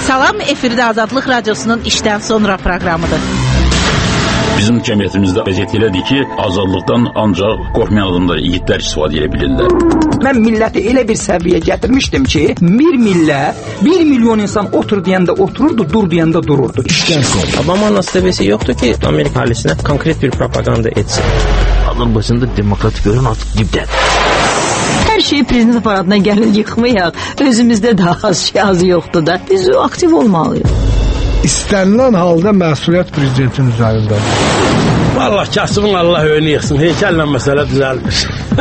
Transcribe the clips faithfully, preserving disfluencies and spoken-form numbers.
Salam, efirdə Azadlıq Radiosunun işdən sonra proqramıdır. Bizim cəmiyyətimizdə vəziyyət elədir ki, azadlıqdan ancaq qorxmayan adamlar, yiğitlər istifadə edə bilirlər. Mən milləti elə bir səviyyəyə gətirmişdim ki, bir millət, bir milyon insan otur deyəndə otururdu, dur deyəndə dururdu. İşdən sonra. Obama'nın səviyyəsi yoxdur ki, Amerika əhalisinə konkret bir propaganda etsin. Azərbaycanda demokratik görən artıq dibdədir. Hər şeyi prezident aparatına gəlin yıxmayaq. Özümüzdə daha az şey az yoxdur da. Biz aktiv olmalıyıq. İstənilən halda məsuliyyət prezidentin üzərindədir. Vallahi kasımın Allah önü yıxsın. Heykəllə məsələ düzəlmiş.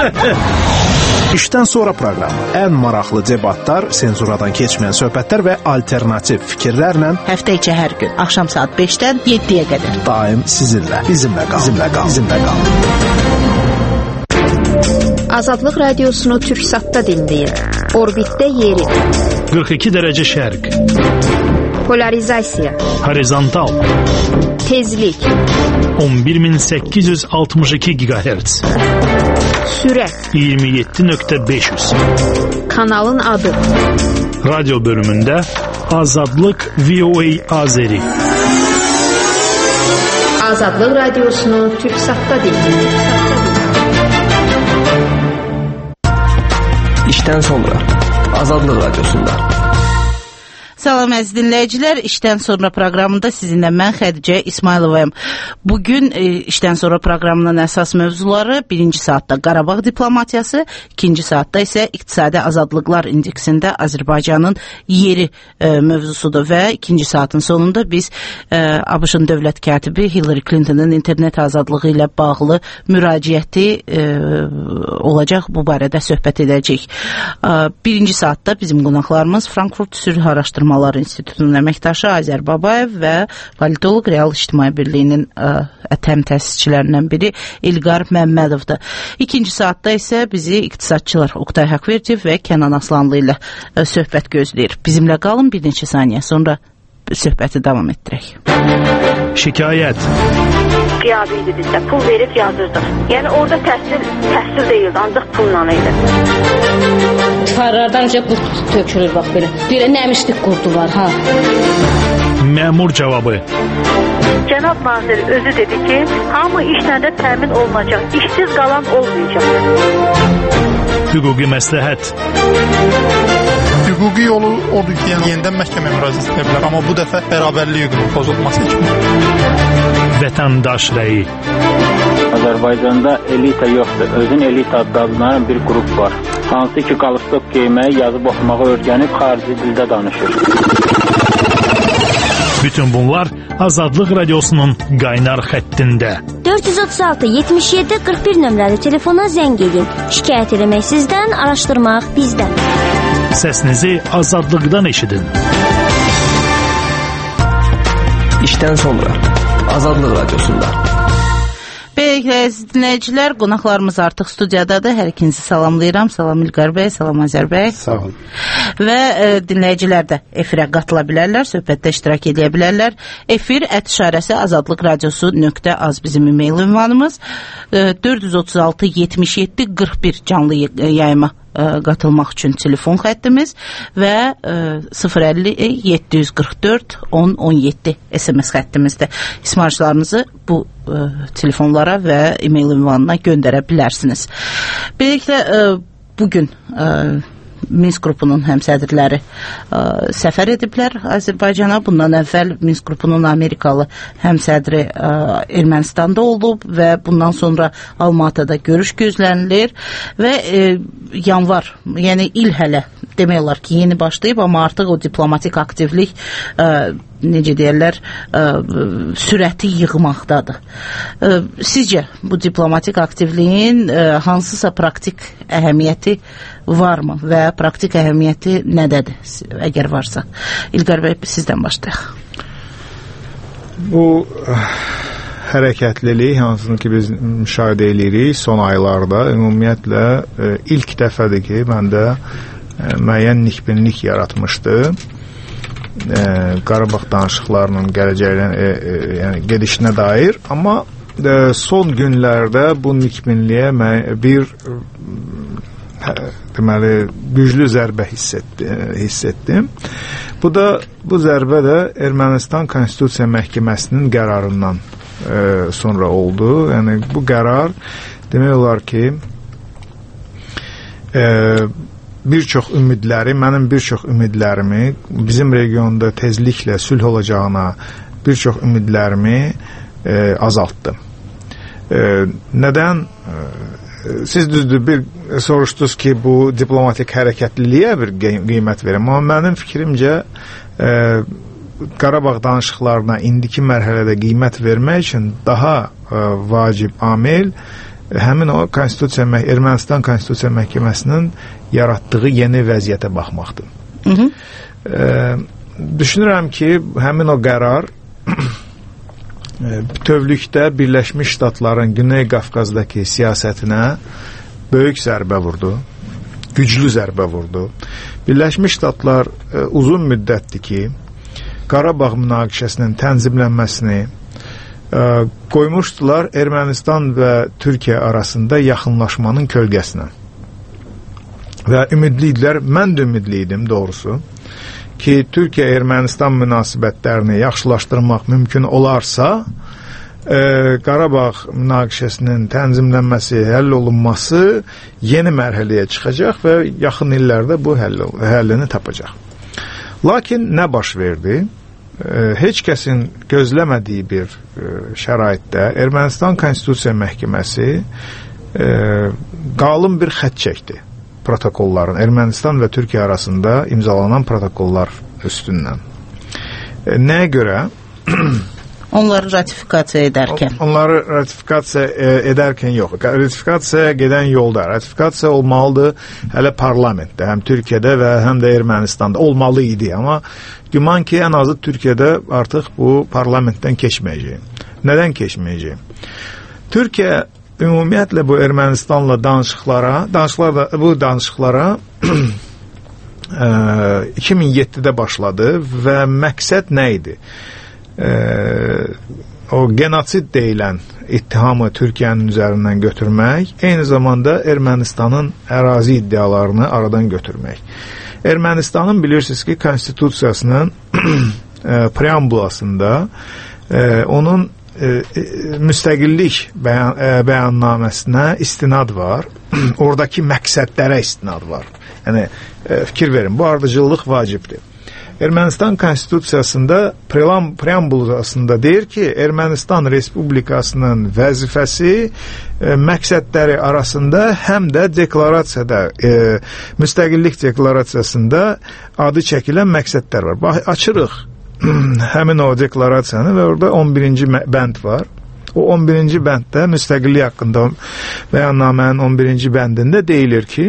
İşdən sonra proqramı. Ən maraqlı debatlar, senzuradan keçməyən söhbətlər və alternativ fikirlərlə Həftə içi hər gün axşam saat beşdən yeddiyə qədər. Daim sizinlə, bizimlə qal, bizimlə qal, bizimlə qal. Azadlıq Radiosunu Türksatda dinləyin. Orbitdə yeri. qırx iki dərəcə şərq. Polarizasiya. Horizontal. Tezlik. on bir min səkkiz yüz altmış iki gigahertz. Sürət. iyirmi yeddi nöqtə beş yüz. Kanalın adı. Radyo bölümündə Azadlıq V O A Azeri. Azadlıq Radiosunu Türksatda dinləyin. İşdən sonra Azadlıq Radiosunda. Salam əziz dinləyicilər, işdən sonra proqramında sizinlə mən Xədicə İsmayılovayım. Bugün e, işdən sonra proqramının əsas mövzuları birinci saatda Qarabağ diplomatiyası, ikinci saatda isə iqtisadi azadlıqlar indeksində Azərbaycanın yeri e, mövzusudur və ikinci saatın sonunda biz e, ABŞ-ın dövlət katibi Hillary Clinton'ın internet azadlığı ilə bağlı müraciəti e, olacaq, bu barədə söhbət edəcək. E, birinci saatda bizim qonaqlarımız Frankfurt Sülh Araşdırma İnstitutunun əməkdaşı Azər Babayev və politoloq Real İctimai Birliyinin ətəm təsisçilərindən biri İlqar Məmmədovdur. İkinci saatda isə bizi iqtisadçılar Oqtay Haqverdiyev və Kənan Aslanlı ilə söhbət gözləyir. Bizimlə qalın, bir neçə saniyə sonra söhbəti davam etdirək. Şikayət. Qiyabi idi bizdə, pul verib yazırdıq. Yəni orada təhsil, təhsil deyildi, ancaq pulla idi. Tifarlardan önce qurt tökülür bax belə. Belə nəmişlik qurdu var ha. Məmur cavabı. Cənab nazir özü dedi ki, hamı işlə də təmin olunacaq, işsiz qalan olmayacaq. Hüquqi məsləhət. Hüquqi yolu odur ki, yəni yenidən məhkəməyə müraciət edə bilər, amma bu dəfə bərabərlik hüququnun pozulması üçün. Vətəndaş rəyi. Azərbaycanda elita yoxdur, özün elita adlanan bir qrup var. Hansı ki, qalstok geyməyi, yazıb oxumağı öyrənib xarici dildə danışır. Bütün bunlar Azadlıq Radiosunun qaynar xəttində. dörd yüz otuz altı yetmiş yeddi qırx bir nömrəli telefona zəng edin. Şikayət eləmək sizdən, araşdırmaq bizdən. Səsinizi azadlıqdan eşidin. İşdən sonra Azadlıq Radiosunda. Beləliklə, əziz dinləyicilər, qonaqlarımız artıq studiyadadır. Hər ikinizi salamlayıram. Salam İlqar bəy, salam Azər bəy. Sağ olun. Və e, dinləyicilər də efirə qatıla bilərlər, söhbətdə iştirak edə bilərlər. Efir ət işarəsi azadlıq radiosu nöqtə az bizim e-mail ünvanımız. E, dörd yüz otuz altı yetmiş yeddi qırx bir canlı yayıma qatılmaq üçün telefon xəttimiz və sıfır əlli yeddi yüz qırx dörd on on yeddi S M S xəttimizdir. İsmarışlarınızı bu ə, telefonlara və e-mail ünvanına göndərə bilərsiniz. Beləliklə, ə, bugün ə, Minsk qrupunun həmsədrləri ə, səfər ediblər Azərbaycana. Bundan əvvəl Minsk qrupunun Amerikalı həmsədri ə, Ermənistanda olub və bundan sonra Almatada görüş gözlənilir və ə, yanvar, yəni il hələ demək olar ki, yeni başlayıb, amma artıq o diplomatik aktivlik ə, necə deyərlər, ə, sürəti yığmaqdadır. Ə, sizcə bu diplomatik aktivliyin ə, hansısa praktik əhəmiyyəti varmı və praktik əhəmiyyəti nədədir, əgər varsa? İlqar bəy, sizdən başlayaq. Bu hərəkətlilik, hansını ki biz müşahidə edirik son aylarda, ümumiyyətlə e, ilk dəfədir ki, məndə e, müəyyən nikbinlik yaratmışdı. E, Qarabağ danışıqlarının gələcəyinə, e, e, yəni gedişinə dair, amma e, son günlərdə bu nikbinliyə bir deməli güclü zərbə hiss, etdi, hiss etdim. Bu da bu zərbə də Ermənistan Konstitusiya Məhkəməsinin qərarından e, sonra oldu. Yəni bu qərar demək olar ki e, bir çox ümidləri, mənim bir çox ümidlərimi bizim regionda tezliklə sülh olacağına bir çox ümidlərimi e, azaltdı. E, nədən? E, siz düzdür bir soruşdunuz ki, bu diplomatik hərəkətliliyə bir qiymət verim. Amma mənim fikrimcə e, Qarabağ danışıqlarına indiki mərhələdə qiymət vermək üçün daha e, vacib amil həmin o Konstitusiya, Ermənistan Konstitusiya Məhkəməsinin yaratdığı yeni vəziyyətə baxmaqdır. Hı -hı. E, düşünürəm ki, həmin o qərar bütövlükdə Birləşmiş Ştatların Güney Qafqazdakı siyasətinə böyük zərbə vurdu, güclü zərbə vurdu. Birləşmiş Ştatlar e, uzun müddətdir ki, Qarabağ münaqişəsinin tənzimlənməsini e, qoymuşdular Ermənistan və Türkiyə arasında yaxınlaşmanın kölgəsinə. Və ümidliydiler, mən də ümidliydim doğrusu ki, Türkiyə-Ermənistan münasibətlərini yaxşılaşdırmaq mümkün olarsa, e, Qarabağ münaqişəsinin tənzimlənməsi, həll olunması yeni mərhələyə çıxacaq və yaxın illərdə bu həll, həllini tapacaq. Lakin nə baş verdi? E, heç kəsin gözləmədiyi bir e, şəraitdə Ermənistan Konstitusiya Məhkəməsi e, qalın bir xətt çəkdi. Protokolların, Ermənistan və Türkiyə arasında imzalanan protokollar üstündən. E, nəyə görə? Onları ratifikasiya edərkən. Onları ratifikasiya e, edərkən yox. Ratifikasiyaya gedən yolda. Ratifikasiya olmalıdır hələ parlamentdə, həm Türkiyədə və həm də Ermənistanda olmalı idi. Amma güman ki, ən azı Türkiyədə artıq bu parlamentdən keçməyəcək. Nədən keçməyəcək? Türkiyə ümumiyyətlə bu Ermənistanla danışıqlara, danışıqlar da, bu danışıqlara e, iki min yeddidə başladı və məqsəd nə idi? E, o genosid deyilən ittihamı Türkiyənin üzərindən götürmək, eyni zamanda Ermənistanın ərazi iddialarını aradan götürmək. Ermənistanın bilirsiniz ki, konstitusiyasının e, preambulasında e, onun E, e, müstəqillik bəyan, e, bəyannaməsinə istinad var. Oradakı məqsədlərə istinad var. Yəni, e, fikir verin, bu ardıcıllıq vacibdir. Ermənistan konstitusiyasında preambulasında deyir ki, Ermənistan Respublikasının vəzifəsi e, məqsədləri arasında həm də deklarasiyada, e, müstəqillik deklarasiyasında adı çəkilən məqsədlər var. Bax, açırıq həmin o deklarasiyanı və orada on birinci bənd var. O on birinci bənddə müstəqillik haqqında bəyannamənin on birinci bəndində deyilir ki,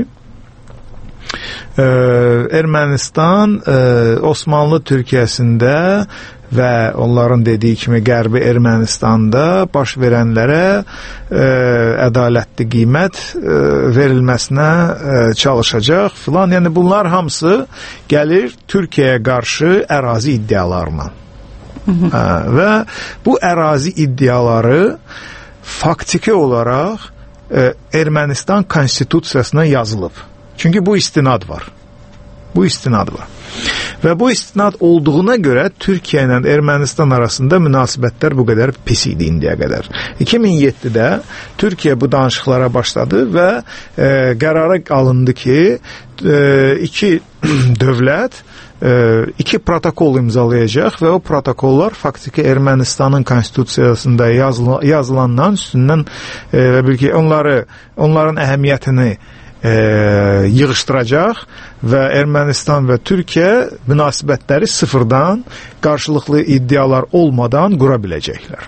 e, Ermənistan e, Osmanlı Türkiyəsində və onların dediyi kimi Qərbi Ermənistanda baş verənlərə e, ədalətli qiymət e, verilməsinə e, çalışacaq filan. Yəni bunlar hamısı gəlir Türkiyəyə qarşı ərazi iddialarına. Hə, və bu ərazi iddiaları faktiki olaraq e, Ermənistan konstitusiyasına yazılıb. Çünki bu istinad var. Bu istinad var. Və bu istinad olduğuna görə Türkiyə ilə Ermənistan arasında münasibətlər bu qədər pis idi indiyə qədər. iki min yeddidə Türkiyə bu danışıqlara başladı və e, qərara alındı ki, e, iki dövlət e, iki protokol imzalayacaq və o protokollar faktiki Ermənistanın konstitusiyasında yazılan, yazılandan üstündən e, və bil ki, onları, onların əhəmiyyətini E, yığışdıracaq və Ermənistan və Türkiyə münasibətləri sıfırdan, qarşılıqlı iddialar olmadan qura biləcəklər.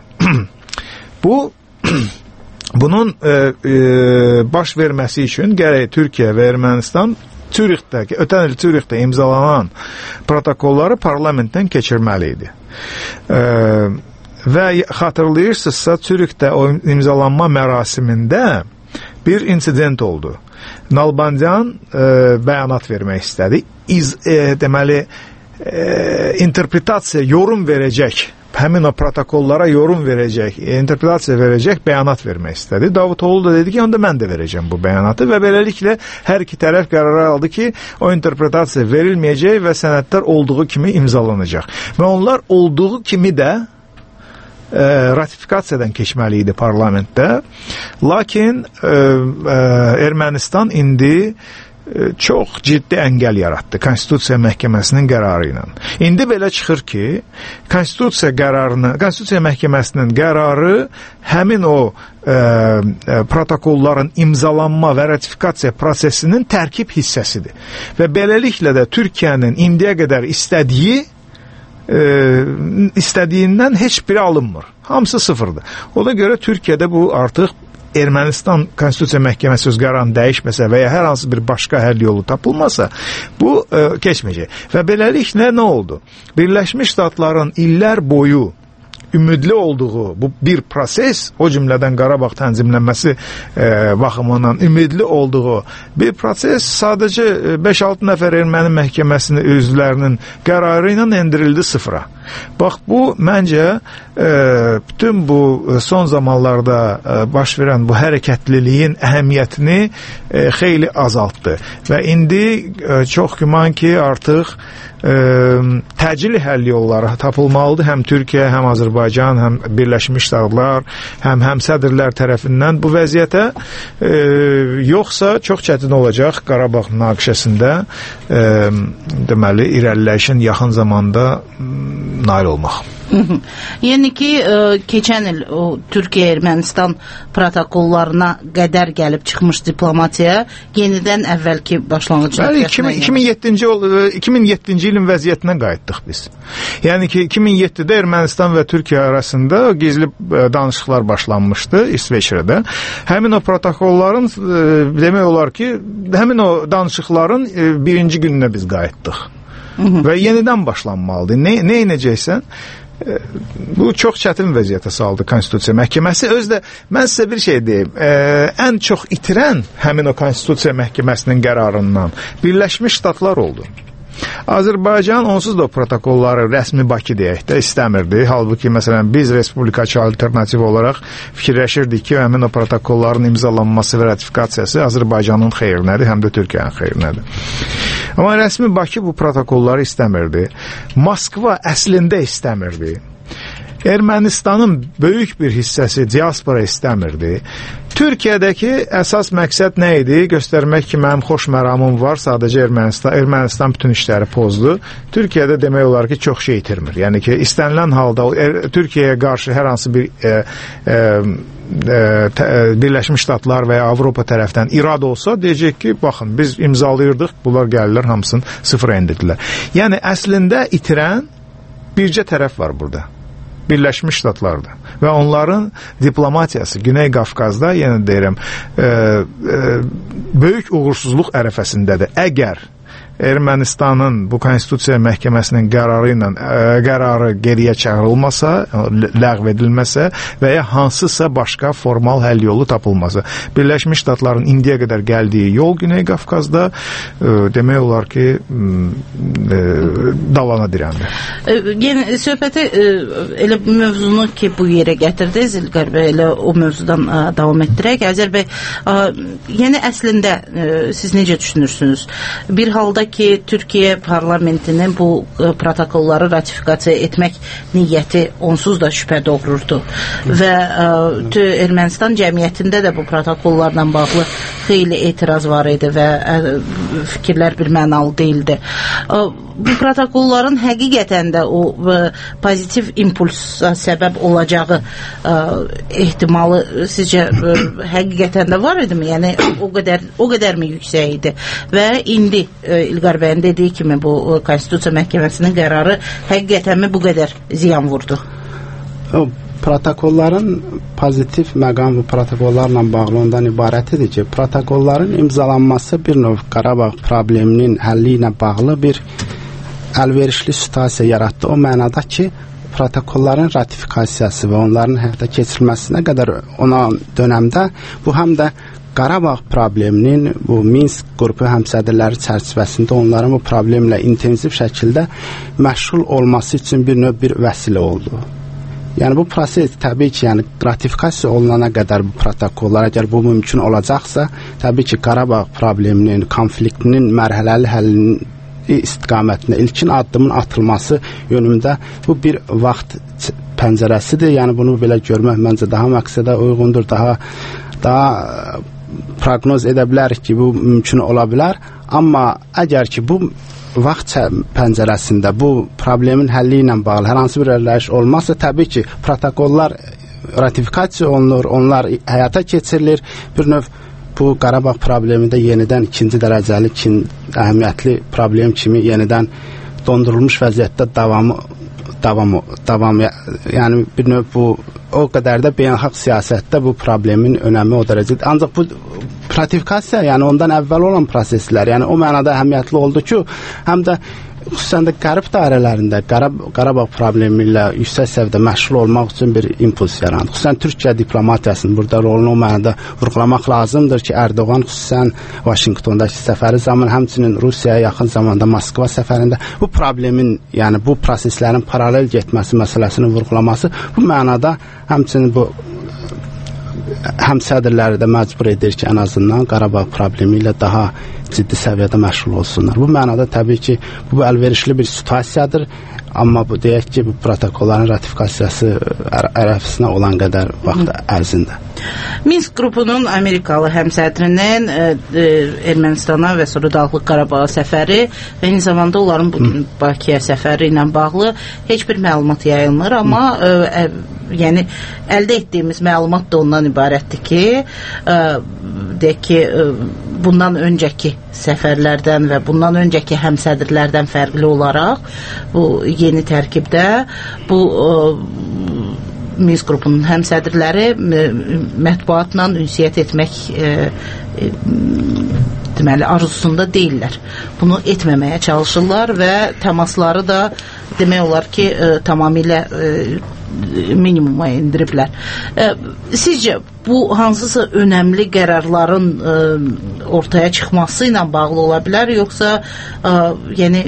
Bu bunun e, e, baş verməsi üçün gərək Türkiyə və Ermənistan Zürixdəki, ötən il Zürixdə imzalanan protokolları parlamentdən keçirməli idi. E, və xatırlayırsınızsa Zürixdə o imzalanma mərasimində bir insident oldu. Nalbandian e, bəyanat vermək istədi. İz, e, deməli, e, interpretasiya, yorum verəcək həmin o protokollara yorum verəcək, interpretasiya verəcək bəyanat vermək istədi. Davutoğlu da dedi ki, onda mən də verəcəm bu bəyanatı və beləliklə hər iki tərəf qərar aldı ki, o interpretasiya verilməyəcək və sənədlər olduğu kimi imzalanacaq. Və onlar olduğu kimi də E, ratifikasiyadan keçməli idi parlamentdə. Lakin e, e, Ermənistan indi e, çox ciddi əngəl yaratdı Konstitusiya Məhkəməsinin qərarı ilə. İndi belə çıxır ki, Konstitusiya qərarını, Konstitusiya Məhkəməsinin qərarı həmin o e, e, protokolların imzalanma və ratifikasiya prosesinin tərkib hissəsidir. Və beləliklə də Türkiyənin indiyə qədər istədiyi E, istədiyindən heç biri alınmır. Hamısı sıfırdır. Ona görə Türkiyədə bu artıq Ermənistan Konstitusiya Məhkəməsi öz qərarını dəyişməsə və ya hər hansı bir başqa həll yolu tapılmasa, bu e, keçməyəcək. Və beləliklə nə oldu? Birləşmiş Ştatların illər boyu ümidli olduğu bu bir proses, o cümlədən Qarabağ tənzimlənməsi e, baxımından ümidli olduğu bir proses sadəcə beş altı nəfər erməni məhkəməsinin üzvlərinin qərarı ilə endirildi sıfıra. Bax, bu məncə e, bütün bu son zamanlarda e, baş verən bu hərəkətliliyin əhəmiyyətini e, xeyli azaltdı və indi e, çox güman ki, artıq e, təcili həll yolları tapılmalıdır. Həm Türkiyə, həm Azərbaycan, həm Birləşmiş Ştatlar, həm həmsədrlər tərəfindən bu vəziyyətə, e, yoxsa çox çətin olacaq Qarabağ münaqişəsində e, deməli irəliləyişin yaxın zamanda nail olmaq. Yəni ki, ə, keçən il o Türkiyə-Ermənistan protokollarına qədər gəlib çıxmış diplomatiya yenidən əvvəlki başlanğıc nöqtəsinə. iki min yeddinci iki min yeddinci ilin vəziyyətinə qayıtdıq biz. Yəni ki, iki min yeddidə Ermənistan və Türkiyə arasında gizli danışıqlar başlanmışdı İsveçrədə. Həmin o protokolların e, demək olar ki, həmin o danışıqların e, birinci gününə biz qayıtdıq. Və yenidən başlanmalıdır. Ne, nə inəcəksən? E, bu çox çətin vəziyyətə saldı Konstitusiya Məhkəməsi. Özdə mən sizə bir şey deyim. E, ən çox itirən həmin o Konstitusiya Məhkəməsinin qərarından Birləşmiş Ştatlar oldu. Azərbaycan onsuz da protokolları rəsmi Bakı deyək də istəmirdi. Halbuki məsələn biz respublikaçı alternativ olaraq fikirləşirdik ki, həmin o protokolların imzalanması və ratifikasiyası Azərbaycanın xeyrinədir, həm də Türkiyənin xeyrinədir. Amma rəsmi Bakı bu protokolları istəmirdi. Moskva əslində istəmirdi. Ermənistanın böyük bir hissəsi diaspora istəmirdi. Türkiyədəki əsas məqsəd nə idi? Göstərmək ki, mənim xoş məramım var, sadəcə Ermənistan, Ermənistan bütün işləri pozdu. Türkiyədə demək olar ki, çox şey itirmir. Yəni ki, istənilən halda er, Türkiyəyə qarşı hər hansı bir e, e, e, tə, Birləşmiş Ştatlar və ya Avropa tərəfdən irad olsa, deyəcək ki, baxın, biz imzalayırdıq, bunlar gəlirlər, hamısını sıfıra endirdilər. Yəni, əslində itirən bircə tərəf var burada. Birləşmiş Ştatlardır. Və onların diplomatiyası Güney Qafqazda, yenə deyirəm, e, e, böyük uğursuzluq ərəfəsindədir. Əgər Ermənistanın bu Konstitusiya Məhkəməsinin qərarı ilə ə, qərarı geriyə çağırılmasa, ləğv edilməsə və ya hansısa başqa formal həll yolu tapılmasa. Birləşmiş Ştatların indiyə qədər gəldiyi yol Güney Qafqazda ə, demək olar ki, ə, dalana dirəndi. Yəni söhbəti ə, elə mövzunu ki, bu yerə gətirdiniz, İlqar bəy, elə o mövzudan ə, davam etdirək. Azər bəy, ə, yəni əslində ə, siz necə düşünürsünüz? Bir halda ki, Türkiyə parlamentinin bu ə, protokolları ratifikasiya etmək niyyəti onsuz da şübhə doğururdu. Və ə, Ermənistan cəmiyyətində də bu protokollarla bağlı xeyli etiraz var idi və ə, fikirlər bir mənalı deyildi. Ə, bu protokolların həqiqətən də o ə, pozitiv impulsa səbəb olacağı ə, ehtimalı sizcə ə, həqiqətən də var idi mi? Yəni o qədər o qədər mi yüksək idi? Və indi ə, İlqar bəyin dediyi kimi bu Konstitusiya Məhkəməsinin qərarı həqiqətənmi bu qədər ziyan vurdu? O protokolların pozitiv məqam bu protokollarla bağlı ondan ibarət idi ki, protokolların imzalanması bir növ Qarabağ probleminin həlli ilə bağlı bir əlverişli situasiya yaratdı. O mənada ki, protokolların ratifikasiyası və onların həyata keçirilməsinə qədər ona dönəmdə bu həm də Qarabağ probleminin bu Minsk qrupu həmsədrləri çərçivəsində onların bu problemlə intensiv şəkildə məşğul olması üçün bir növ bir vəsilə oldu. Yəni bu proses təbii ki, yəni ratifikasiya olunana qədər bu protokollar, əgər bu mümkün olacaqsa, təbii ki, Qarabağ probleminin, konfliktinin mərhələli həllinin istiqamətində ilkin addımın atılması yönümdə bu bir vaxt pəncərəsidir. Yəni bunu belə görmək məncə daha məqsədə uyğundur, daha daha proqnoz edə bilərik ki, bu mümkün ola bilər. Amma əgər ki, bu vaxt pəncərəsində bu problemin həlli ilə bağlı hər hansı bir irəliləyiş olmazsa, təbii ki, protokollar ratifikasiya olunur, onlar həyata keçirilir. Bir növ bu Qarabağ problemi də yenidən ikinci dərəcəli, ikinci əhəmiyyətli problem kimi yenidən dondurulmuş vəziyyətdə davamı davam davam yəni bir növ bu o qədər də beynəlxalq siyasətdə bu problemin önəmi o dərəcədə. Ancaq bu ratifikasiya, yəni ondan əvvəl olan proseslər, yəni o mənada əhəmiyyətli oldu ki, həm də xüsusən də qərb dairələrində Qarab Qarabağ problemi ilə yüksək səviyyədə məşğul olmaq üçün bir impuls yarandı. Xüsusən Türkiyə diplomatiyasının burada rolunu o mənada vurğulamaq lazımdır ki, Erdoğan xüsusən Vaşinqtondakı səfəri zamanı, həmçinin Rusiyaya yaxın zamanda Moskva səfərində bu problemin, yəni bu proseslərin paralel getməsi məsələsini vurğulaması bu mənada həmçinin bu həmsədrləri də məcbur edir ki, ən azından Qarabağ problemi ilə daha ciddi səviyyədə məşğul olsunlar. Bu mənada təbii ki, bu əlverişli bir situasiyadır, amma bu deyək ki, bu protokolların ratifikasiyası ərəfəsinə olan qədər vaxt ərzində. Minsk qrupunun Amerikalı həmsədrinin e, e, Ermənistana və sonra Dağlıq Qarabağa səfəri və eyni zamanda onların bugün Bakıya səfəri ilə bağlı heç bir məlumat yayılmır, amma e, e, yəni əldə etdiyimiz məlumat da ondan ibarətdir ki, e, deyək ki, e, bundan öncəki səfərlərdən və bundan öncəki həmsədrlərdən fərqli olaraq bu yeni tərkibdə bu e, Minsk qrupunun həmsədrləri mətbuatla ünsiyyət etmək e, e, deməli arzusunda deyirlər. Bunu etməməyə çalışırlar və təmasları da demək olar ki, e, tamamilə e, minimuma indiriblər. E, sizcə bu hansısa önəmli qərarların e, ortaya çıxması ilə bağlı ola bilər, yoxsa e, yəni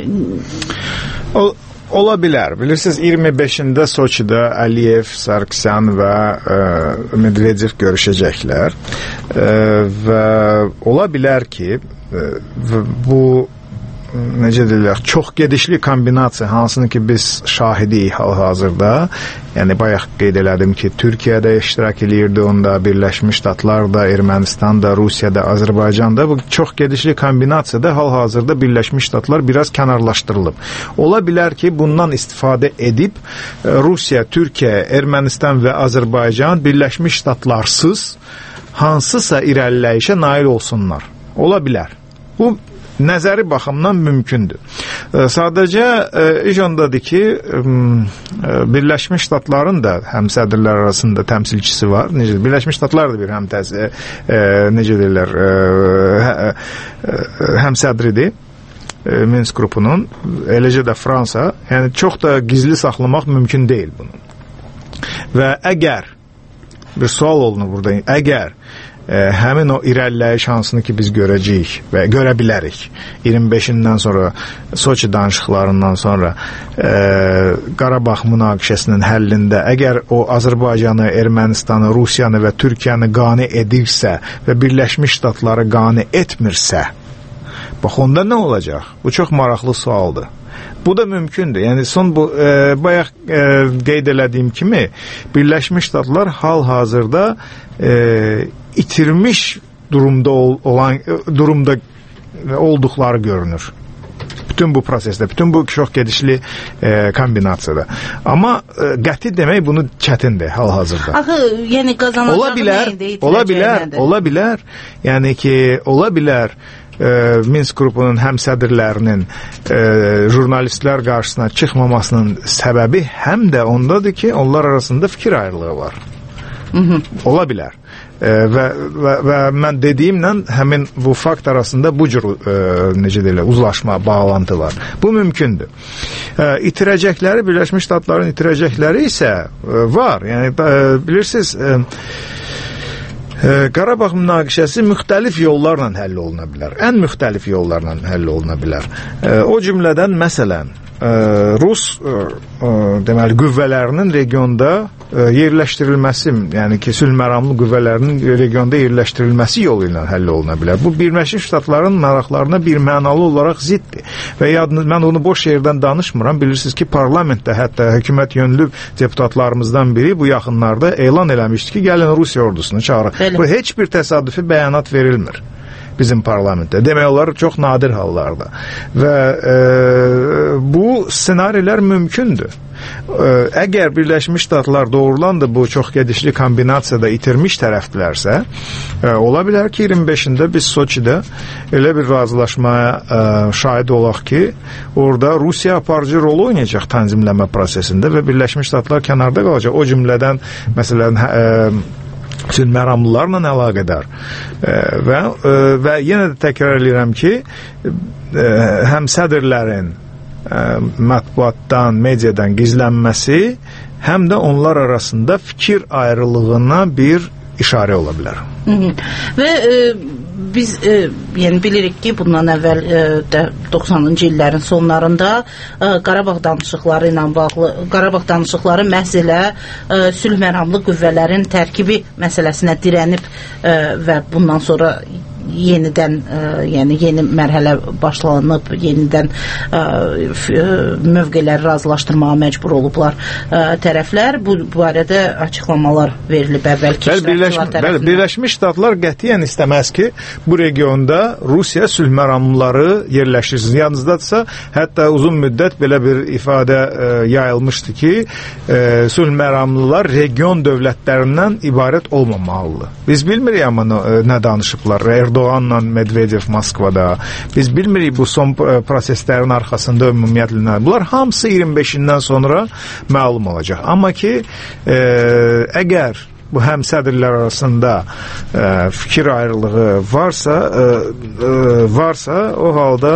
o ola bilər. Bilirsiniz, iyirmi beşində Soçidə Əliyev, Sarkisyan və e, Medvedev görüşəcəklər e, və ola bilər ki, e, bu necə deyirlər, çox gedişli kombinasiya, hansını ki biz şahidiyik hal-hazırda, yəni bayaq qeyd elədim ki, Türkiyədə iştirak edirdi, onda Birləşmiş Ştatlar da, Ermənistan da, Rusiya da, Azərbaycan da, bu çox gedişli kombinasiyada hal-hazırda Birləşmiş Ştatlar biraz kənarlaşdırılıb. Ola bilər ki, bundan istifadə edib Rusiya, Türkiyə, Ermənistan və Azərbaycan Birləşmiş Ştatlarsız hansısa irəliləyişə nail olsunlar. Ola bilər. Bu nəzəri baxımdan mümkündür. Sadəcə iş ondadır ki, Birləşmiş Ştatların da həmsədrlər arasında təmsilçisi var. Necə, Birləşmiş Ştatlar da bir həmtəzi, necə deyirlər, həmsədridir Minsk qrupunun, eləcə də Fransa. Yəni çox da gizli saxlamaq mümkün deyil bunu. Və əgər bir sual olunur burada, əgər Ə, həmin o irəliləyiş hansını ki biz görəcəyik və görə bilərik iyirmi beşindən sonra Soçi danışıqlarından sonra ə, Qarabağ münaqişəsinin həllində əgər o Azərbaycanı, Ermənistanı, Rusiyanı və Türkiyəni qane edirsə və Birləşmiş Ştatları qane etmirsə, bax onda nə olacaq? Bu çox maraqlı sualdır. Bu da mümkündür. Yəni son bu e, bayaq e, qeyd elədiyim kimi Birləşmiş Ştatlar hal-hazırda e, itirmiş durumda ol, olan durumda olduqları görünür. Bütün bu prosesdə, bütün bu çox gedişli e, kombinasiyada. Amma e, qəti demək bunu çətindir hal-hazırda. Axı, yəni qazanacağı ola bilər, neydi, ola bilər, ola bilər. Yəni ki, ola bilər e, Minsk qrupunun həmsədrlərinin e, jurnalistlər qarşısına çıxmamasının səbəbi həm də ondadır ki, onlar arasında fikir ayrılığı var. Hı -hı. Ola bilər. E, və, və, və mən dediyimlə həmin bu fakt arasında bu cür e, necə deyirlər, uzlaşma, bağlantı var. Bu mümkündür. E, itirəcəkləri, Birləşmiş Ştatların itirəcəkləri isə e, var. Yəni e, bilirsiniz, e, e, Qarabağ münaqişəsi müxtəlif yollarla həll oluna bilər. Ən müxtəlif yollarla həll oluna bilər. E, o cümlədən məsələn ə, Rus ə, ə, deməli qüvvələrinin regionda ə, yerləşdirilməsi, yəni ki, sülh məramlı qüvvələrinin regionda yerləşdirilməsi yolu ilə həll oluna bilər. Bu Birləşmiş Ştatların maraqlarına bir mənalı olaraq ziddir. Və yadınız, mən onu boş yerdən danışmıram. Bilirsiniz ki, parlamentdə hətta hökumət yönlü deputatlarımızdan biri bu yaxınlarda elan eləmişdi ki, gəlin Rusiya ordusunu çağırın. Bu heç bir təsadüfi bəyanat verilmir bizim parlamentdə. Demək olar çox nadir hallarda. Və e, bu ssenarilər mümkündür. E, əgər Birləşmiş Ştatlar doğrudan da bu çox gedişli kombinasiyada itirmiş tərəfdilərsə, e, ola bilər ki, iyirmi beşində biz Soçidə elə bir razılaşmaya e, şahid olaq ki, orada Rusiya aparıcı rol oynayacaq tənzimləmə prosesində və Birləşmiş Ştatlar kənarda qalacaq. O cümlədən məsələn e, sülh məramlılarla əlaqədar e, və, e, və yenə də təkrar edirəm ki, e, həm sədrlərin e, mətbuatdan, mediadan gizlənməsi, həm də onlar arasında fikir ayrılığına bir işarə ola bilər. Hı -hı. Və e, biz e, yəni bilirik ki, bundan əvvəl e, də doxsanıncı illərin sonlarında e, Qarabağ danışıqları ilə bağlı, Qarabağ danışıqları məhz elə e, sülh məramlı qüvvələrin tərkibi məsələsinə dirənib e, və bundan sonra yenidən ə, yəni yeni mərhələ başlanıb, yenidən ə, mövqeləri razılaşdırmağa məcbur olublar ə, tərəflər. Bu barədə açıqlamalar verilib əvvəlki iştirakçılar tərəfindən. Bəli, Birləşmiş Ştatlar qətiyyən istəməz ki, bu regionda Rusiya sülh məramlıları yerləşdirsin. Yalnızdadırsa, hətta uzun müddət belə bir ifadə ə, yayılmışdı ki, ə, sülh məramlılar region dövlətlərindən ibarət olmamalıdır. Biz bilmirik amma ə, nə danışıblar. Erdoğanla Medvedev Moskvada. Biz bilmirik bu son proseslərin arxasında ümumiyyətlə. Bunlar hamısı iyirmi beşindən sonra məlum olacaq. Amma ki, e, əgər bu həm sədrlər arasında e, fikir ayrılığı varsa, e, e, varsa o halda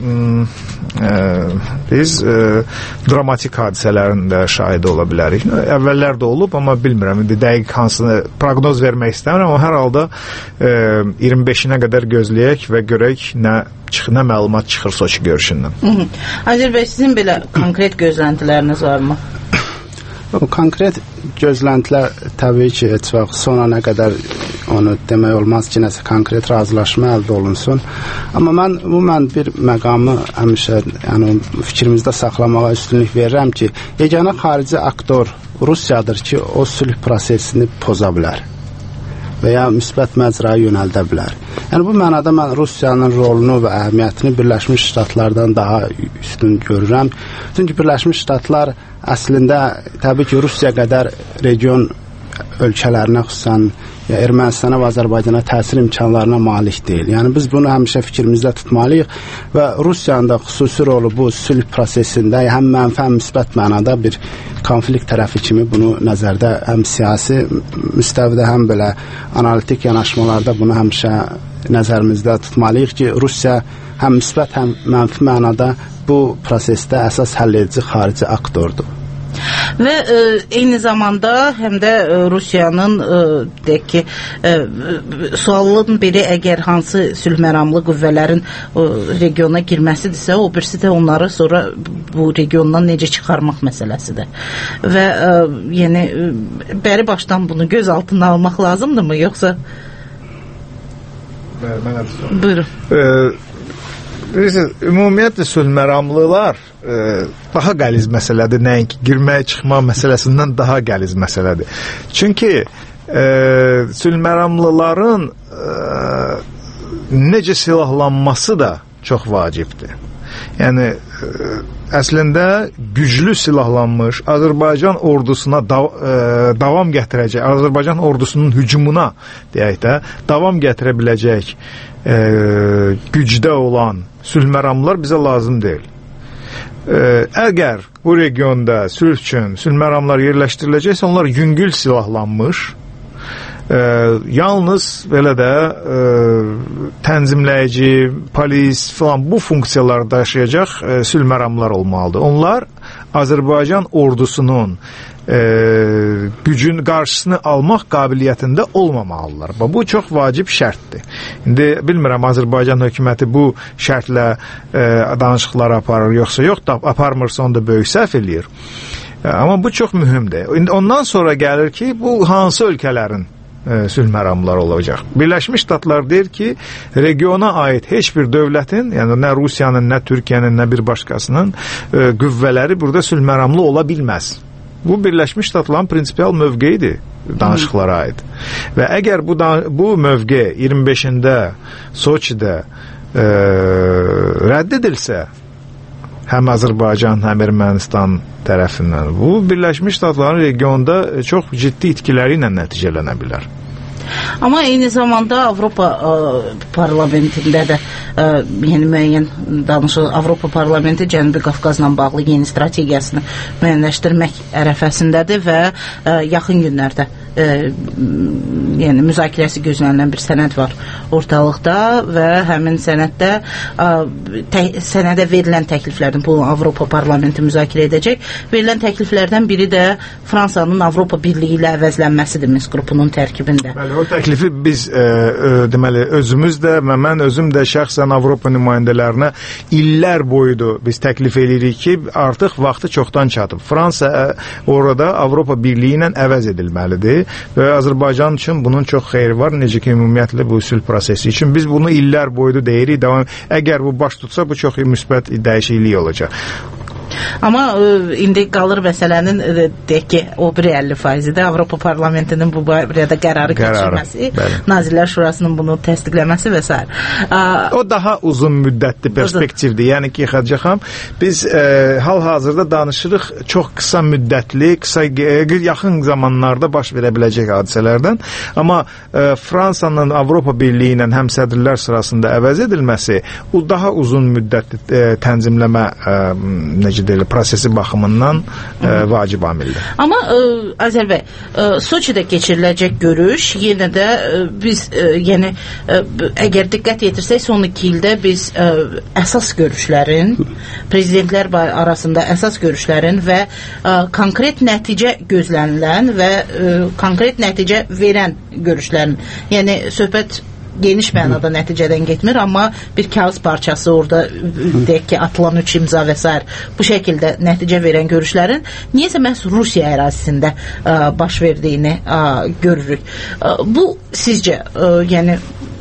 e, biz e, dramatik hadisələrin də şahidi ola bilərik. Əvvəllər də olub, amma bilmirəm, indi dəqiq hansını proqnoz vermək istəmirəm, amma hər halda e, iyirmi beşinə qədər gözləyək və görək nə çıx, nə məlumat çıxır Soçi görüşündən. Azər bəy, sizin belə konkret gözləntiləriniz varmı? O konkret gözləntilər təbii ki, heç vaxt sonuna qədər onu demək olmaz ki, nəsə konkret razılaşma əldə olunsun. Amma mən bu mən bir məqamı həmişə yəni fikrimizdə saxlamağa üstünlük verirəm ki, yeganə xarici aktor Rusiyadır ki, o sülh prosesini poza bilər və ya müsbət məcraya yönəldə bilər. Yəni bu mənada mən Rusiyanın rolunu və əhəmiyyətini Birləşmiş Ştatlardan daha üstün görürəm. Çünki Birləşmiş Ştatlar əslində təbii ki, Rusiya qədər region ölkələrinə, xüsusən ya Ermənistana və Azərbaycana təsir imkanlarına malik deyil. Yəni biz bunu həmişə fikrimizdə tutmalıyıq və Rusiyanın da xüsusi rolu bu sülh prosesində həm mənfi, həm müsbət mənada bir konflikt tərəfi kimi bunu nəzərdə həm siyasi müstəvidə, həm belə analitik yanaşmalarda bunu həmişə nəzərimizdə tutmalıyıq ki, Rusiya həm müsbət, həm mənfi mənada bu prosesdə əsas həlledici xarici aktordur. Və e, eyni zamanda həm də e, Rusiyanın e, deyək ki, e, sualın biri əgər hansı sülh məramlı qüvvələrin e, regiona girməsidirsə, o birisi də onları sonra bu regiondan necə çıxarmaq məsələsidir. Və e, yəni e, bəri başdan bunu göz altına almaq lazımdırmı, yoxsa? Buyurun. E, Ümumiyyətlə sülh məramlılar e, daha qəliz məsələdir, nəinki girməyə çıxma məsələsindən daha qəliz məsələdir. Çünki e, sülh məramlıların e, necə silahlanması da çox vacibdir. Yəni e, əslində güclü silahlanmış Azərbaycan ordusuna dav e, davam gətirəcək, Azərbaycan ordusunun hücumuna deyək də davam gətirə biləcək e, gücdə olan sülh məramlılar bizə lazım deyil. E, əgər bu regionda sülh üçün sülh məramlar yerləşdiriləcəksə, onlar yüngül silahlanmış, e, yalnız belə də e, tənzimləyici, polis falan bu funksiyaları daşıyacaq e, sülh məramlar olmalıdır. Onlar Azərbaycan ordusunun e, gücün qarşısını almaq qabiliyyətində olmamalılar. Bu çox vacib şərtdir. İndi bilmirəm Azərbaycan hökuməti bu şərtlə e, danışıqlar aparır yoxsa yox, da aparmırsa onda böyük səhv eləyir. E, amma bu çox mühümdür. İndi ondan sonra gəlir ki, bu hansı ölkələrin sülh məramları olacaq. Birləşmiş Ştatlar deyir ki, regiona aid heç bir dövlətin, yəni nə Rusiyanın, nə Türkiyənin, nə bir başqasının e, qüvvələri burada sülh məramlı ola bilməz. Bu Birləşmiş Ştatların prinsipial mövqeyidir danışıqlara aid. Və əgər bu, bu mövqe iyirmi beşində Soçidə e, rədd edilsə, həm Azərbaycan, həm Ermənistan tərəfindən, bu Birləşmiş Ştatların regionda çox ciddi itkiləri ilə nəticələnə bilər. Amma eyni zamanda Avropa ə, parlamentində də ə, yeni müəyyən danışılır. Avropa parlamenti Cənubi Qafqazla bağlı yeni strategiyasını müəyyənləşdirmək ərəfəsindədir və ə, yaxın günlərdə ə, yəni müzakirəsi gözlənilən bir sənəd var ortalıqda və həmin sənəddə ə, tə, sənədə verilən təkliflərdən, bu Avropa parlamenti müzakirə edəcək. Verilən təkliflərdən biri də Fransanın Avropa Birliyi ilə əvəzlənməsidir Minsk qrupunun tərkibində. Bəli, o təklifi biz e, e, deməli özümüz də və mən özüm də şəxsən Avropa nümayəndələrinə illər boyudur biz təklif edirik ki, artıq vaxtı çoxdan çatıb. Fransa e, orada Avropa Birliyi ilə əvəz edilməlidir və Azərbaycan üçün bunun çox xeyri var, necə ki ümumiyyətlə bu sülh prosesi üçün biz bunu illər boyudur deyirik. Davam, əgər bu baş tutsa bu çox müsbət dəyişiklik olacaq. Amma ə, indi qalır məsələnin ə, deyək ki, o bir əlli faizidir. Avropa Parlamentinin bu barədə qərarı keçirməsi, Nazirlər Şurasının bunu təsdiqləməsi və s. O daha uzun müddətli perspektivdir. Yəni ki, Xədicə xanım, biz ə, hal-hazırda danışırıq çox qısa müddətli, qısa yaxın zamanlarda baş verə biləcək hadisələrdən. Amma ə, Fransanın Avropa Birliyi ilə həmsədrlər sırasında əvəz edilməsi o daha uzun müddətli ə, tənzimləmə ə, necə deyilir, prosesi baxımından ə, vacib amildir. Amma ə, Azər bəy, ə, Soçidə keçiriləcək görüş yenə də ə, biz ə, yəni ə, əgər diqqət yetirsək son iki ildə biz ə, əsas görüşlərin, prezidentlər arasında əsas görüşlərin və ə, konkret nəticə gözlənilən və ə, konkret nəticə verən görüşlərin, yəni söhbət geniş mənada nəticədən getmir, amma bir kağız parçası orada deyək ki, atılan üç imza və s. bu şəkildə nəticə verən görüşlərin niyəsə məhz Rusiya ərazisində ə, baş verdiyini ə, görürük. Ə, bu sizcə, ə, yəni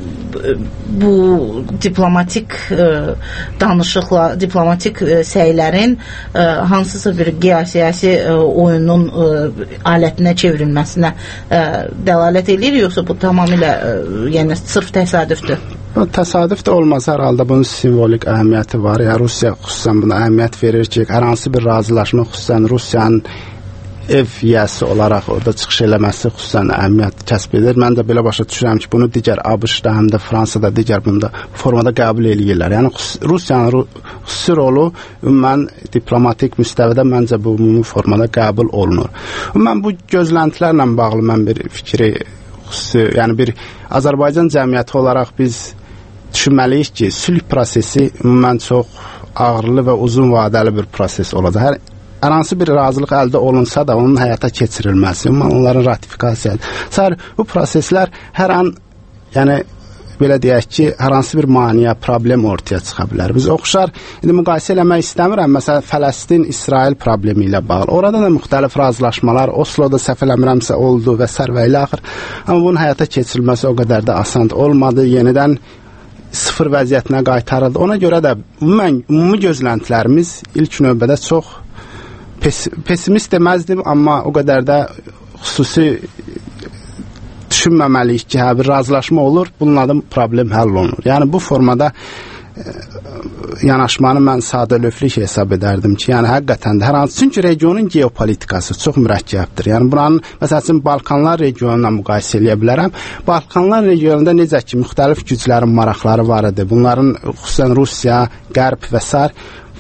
bu diplomatik ə, danışıqla, diplomatik ə, səylərin ə, hansısa bir geosiyasi ə, oyunun ə, alətinə çevrilməsinə ə, dəlalət edir, yoxsa bu tamamilə ə, yəni sırf təsadüfdür? Təsadüf də olmaz, hər halda bunun simvolik əhəmiyyəti var. Yəni Rusiya xüsusən buna əhəmiyyət verir ki, hər hansı bir razılaşma xüsusən Rusiyanın ev yiyəsi olaraq orada çıxış eləməsi xüsusən əhəmiyyət kəsb edir. Mən də belə başa düşürəm ki, bunu digər ABŞ-da, həm də Fransada digər bunda formada qəbul eləyirlər. Yəni Rusiyanın xüsusi rolu ümumən diplomatik müstəvidə məncə bu ümumi formada qəbul olunur. Ümumən bu gözləntilərlə bağlı mən bir fikri xüsusi, yəni bir Azərbaycan cəmiyyəti olaraq biz düşünməliyik ki, sülh prosesi ümumən çox ağırlı və uzun vadəli bir proses olacaq. Hər Hər hansı bir razılıq əldə olunsa da onun həyata keçirilməsi, onların ratifikasiyası. Sər, bu proseslər hər an, yəni belə deyək ki, hər hansı bir maniyə, problem ortaya çıxa bilər. Biz oxşar, indi müqayisə eləmək istəmirəm, məsələn, Fələstin-İsrail problemi ilə bağlı. Orada da müxtəlif razılaşmalar, Oslo'da səhv eləmirəmsə oldu və s. və ilə axır. Amma bunun həyata keçirilməsi o qədər də asan olmadı. Yenidən sıfır vəziyyətinə qaytarıldı. Ona görə də ümumi, ümumi gözləntilərimiz ilk növbədə çox pessimist deməzdim, amma o qədər də xüsusi düşünməməliyik ki, hə, bir razılaşma olur, bunun adı problem həll olunur. Yəni bu formada e, yanaşmanı mən sadəlövlük hesab edərdim ki, yəni həqiqətən də hər hansı, çünki regionun geopolitikası çox mürəkkəbdir. Yəni buranın, məsələn, Balkanlar regionuna müqayisə eləyə bilərəm. Balkanlar regionunda necə ki, müxtəlif güclərin maraqları var idi. Bunların xüsusən Rusiya, Qərb və s.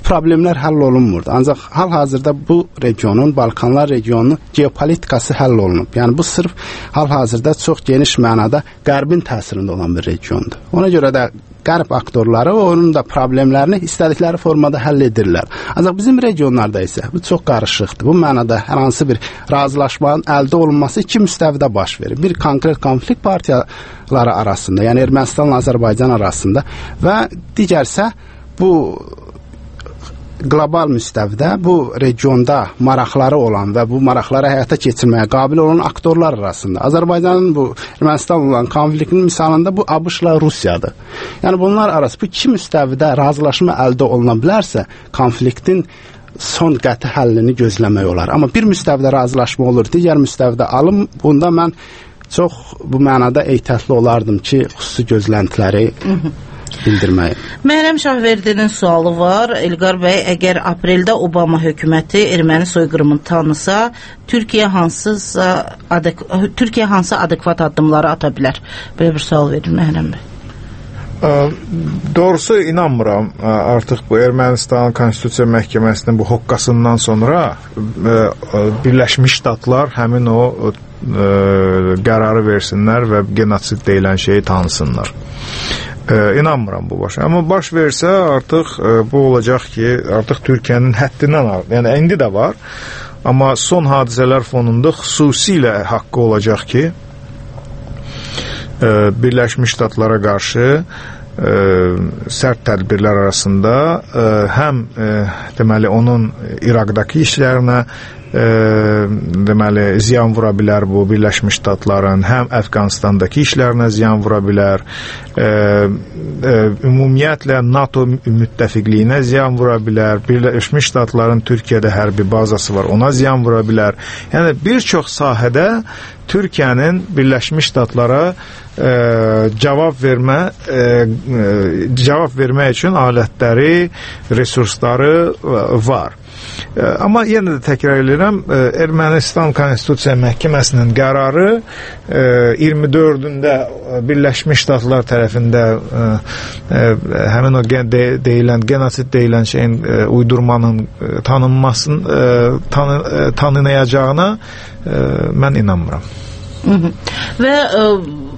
problemlər həll olunmurdu. Ancaq hal-hazırda bu regionun, Balkanlar regionunun geopolitikası həll olunub. Yəni bu sırf hal-hazırda çox geniş mənada Qərbin təsirində olan bir regiondur. Ona görə də Qərb aktorları onun da problemlərini istədikləri formada həll edirlər. Ancaq bizim regionlarda isə bu çox qarışıqdır. Bu mənada hər hansı bir razılaşmanın əldə olunması iki müstəvidə baş verir. Bir konkret konflikt partiyaları arasında, yəni Ermənistanla Azərbaycan arasında və digərsə bu qlobal müstəvidə bu regionda maraqları olan və bu maraqları həyata keçirməyə qabil olan aktorlar arasında. Azərbaycanın bu Ermənistan olan konfliktinin misalında bu ABŞ-la Rusiyadır. Yəni bunlar arası bu iki müstəvidə razılaşma əldə oluna bilərsə, konfliktin son qəti həllini gözləmək olar. Amma bir müstəvidə razılaşma olur, digər müstəvidə alım. Bunda mən çox bu mənada ehtiyatlı olardım ki, xüsusi gözləntiləri bildirməyi. Məhrəm Şahverdinin sualı var. İlqar bəy, əgər apreldə Obama hökuməti erməni soyqırımını tanısa, Türkiyə hansısa adek Türkiyə hansı adekvat addımları ata bilər? Belə bir sual verir Məhrəm bəy. Doğrusu inanmıram. Artıq bu Ermənistan Konstitusiya Məhkəməsinin bu hoqqasından sonra Birləşmiş Ştatlar həmin o qərarı versinlər və genosid deyilən şeyi tanısınlar. Ee, inanmıram bu baş. Amma baş versə artıq e, bu olacaq ki, artıq Türkiyənin həddindən artıq, yəni indi də var. Amma son hadisələr fonunda xüsusilə haqqı olacaq ki, e, Birləşmiş Ştatlara qarşı e, sərt tədbirlər arasında e, həm e, deməli onun İraqdakı işlərinə E, deməli ziyan vura bilər bu Birləşmiş Ştatların, həm Əfqanistandakı işlərinə ziyan vura bilər, e, e, ümumiyyətlə NATO müttəfiqliyinə ziyan vura bilər, Birləşmiş Ştatların Türkiyədə hərbi bazası var, ona ziyan vura bilər. Yəni bir çox sahədə Türkiyənin Birləşmiş Ştatlara e, cavab vermə e, e, cavab vermək üçün alətləri, resursları e, var. Amma yenə də təkrar edirəm, Ermənistan Konstitusiya Məhkəməsinin qərarı iyirmi dördündə Birləşmiş Ştatlar tərəfində həmin o deyilən, genosid deyilən şeyin uydurmanın tanınmasını tanı, tanınayacağına mən inanmıram. Hı -hı. Və ə,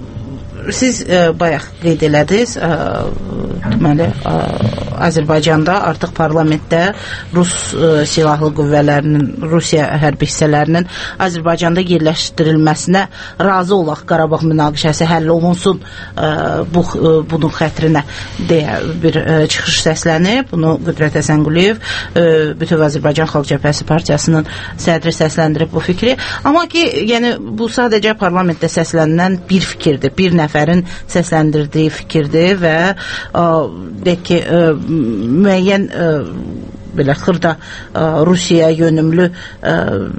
siz ə, bayaq qeyd elədiniz, ə, deməli ə, Azərbaycanda artıq parlamentdə Rus ə, silahlı qüvvələrinin, Rusiya hərbi hissələrinin Azərbaycanda yerləşdirilməsinə razı olaq, Qarabağ münaqişəsi həll olunsun ə, bu, ə, bunun xətrinə deyə bir ə, çıxış səslənib. Bunu Qüdrət Həsənquliyev ə, Bütöv Azərbaycan Xalq Cəbhəsi Partiyasının sədri səsləndirib bu fikri. Amma ki, yəni bu sadəcə parlamentdə səslənilən bir fikirdir, bir nəfərin səsləndirdiyi fikirdir və ə, deyək ki, ə, müəyyən ə, belə xırda ə, Rusiyaya yönümlü ə,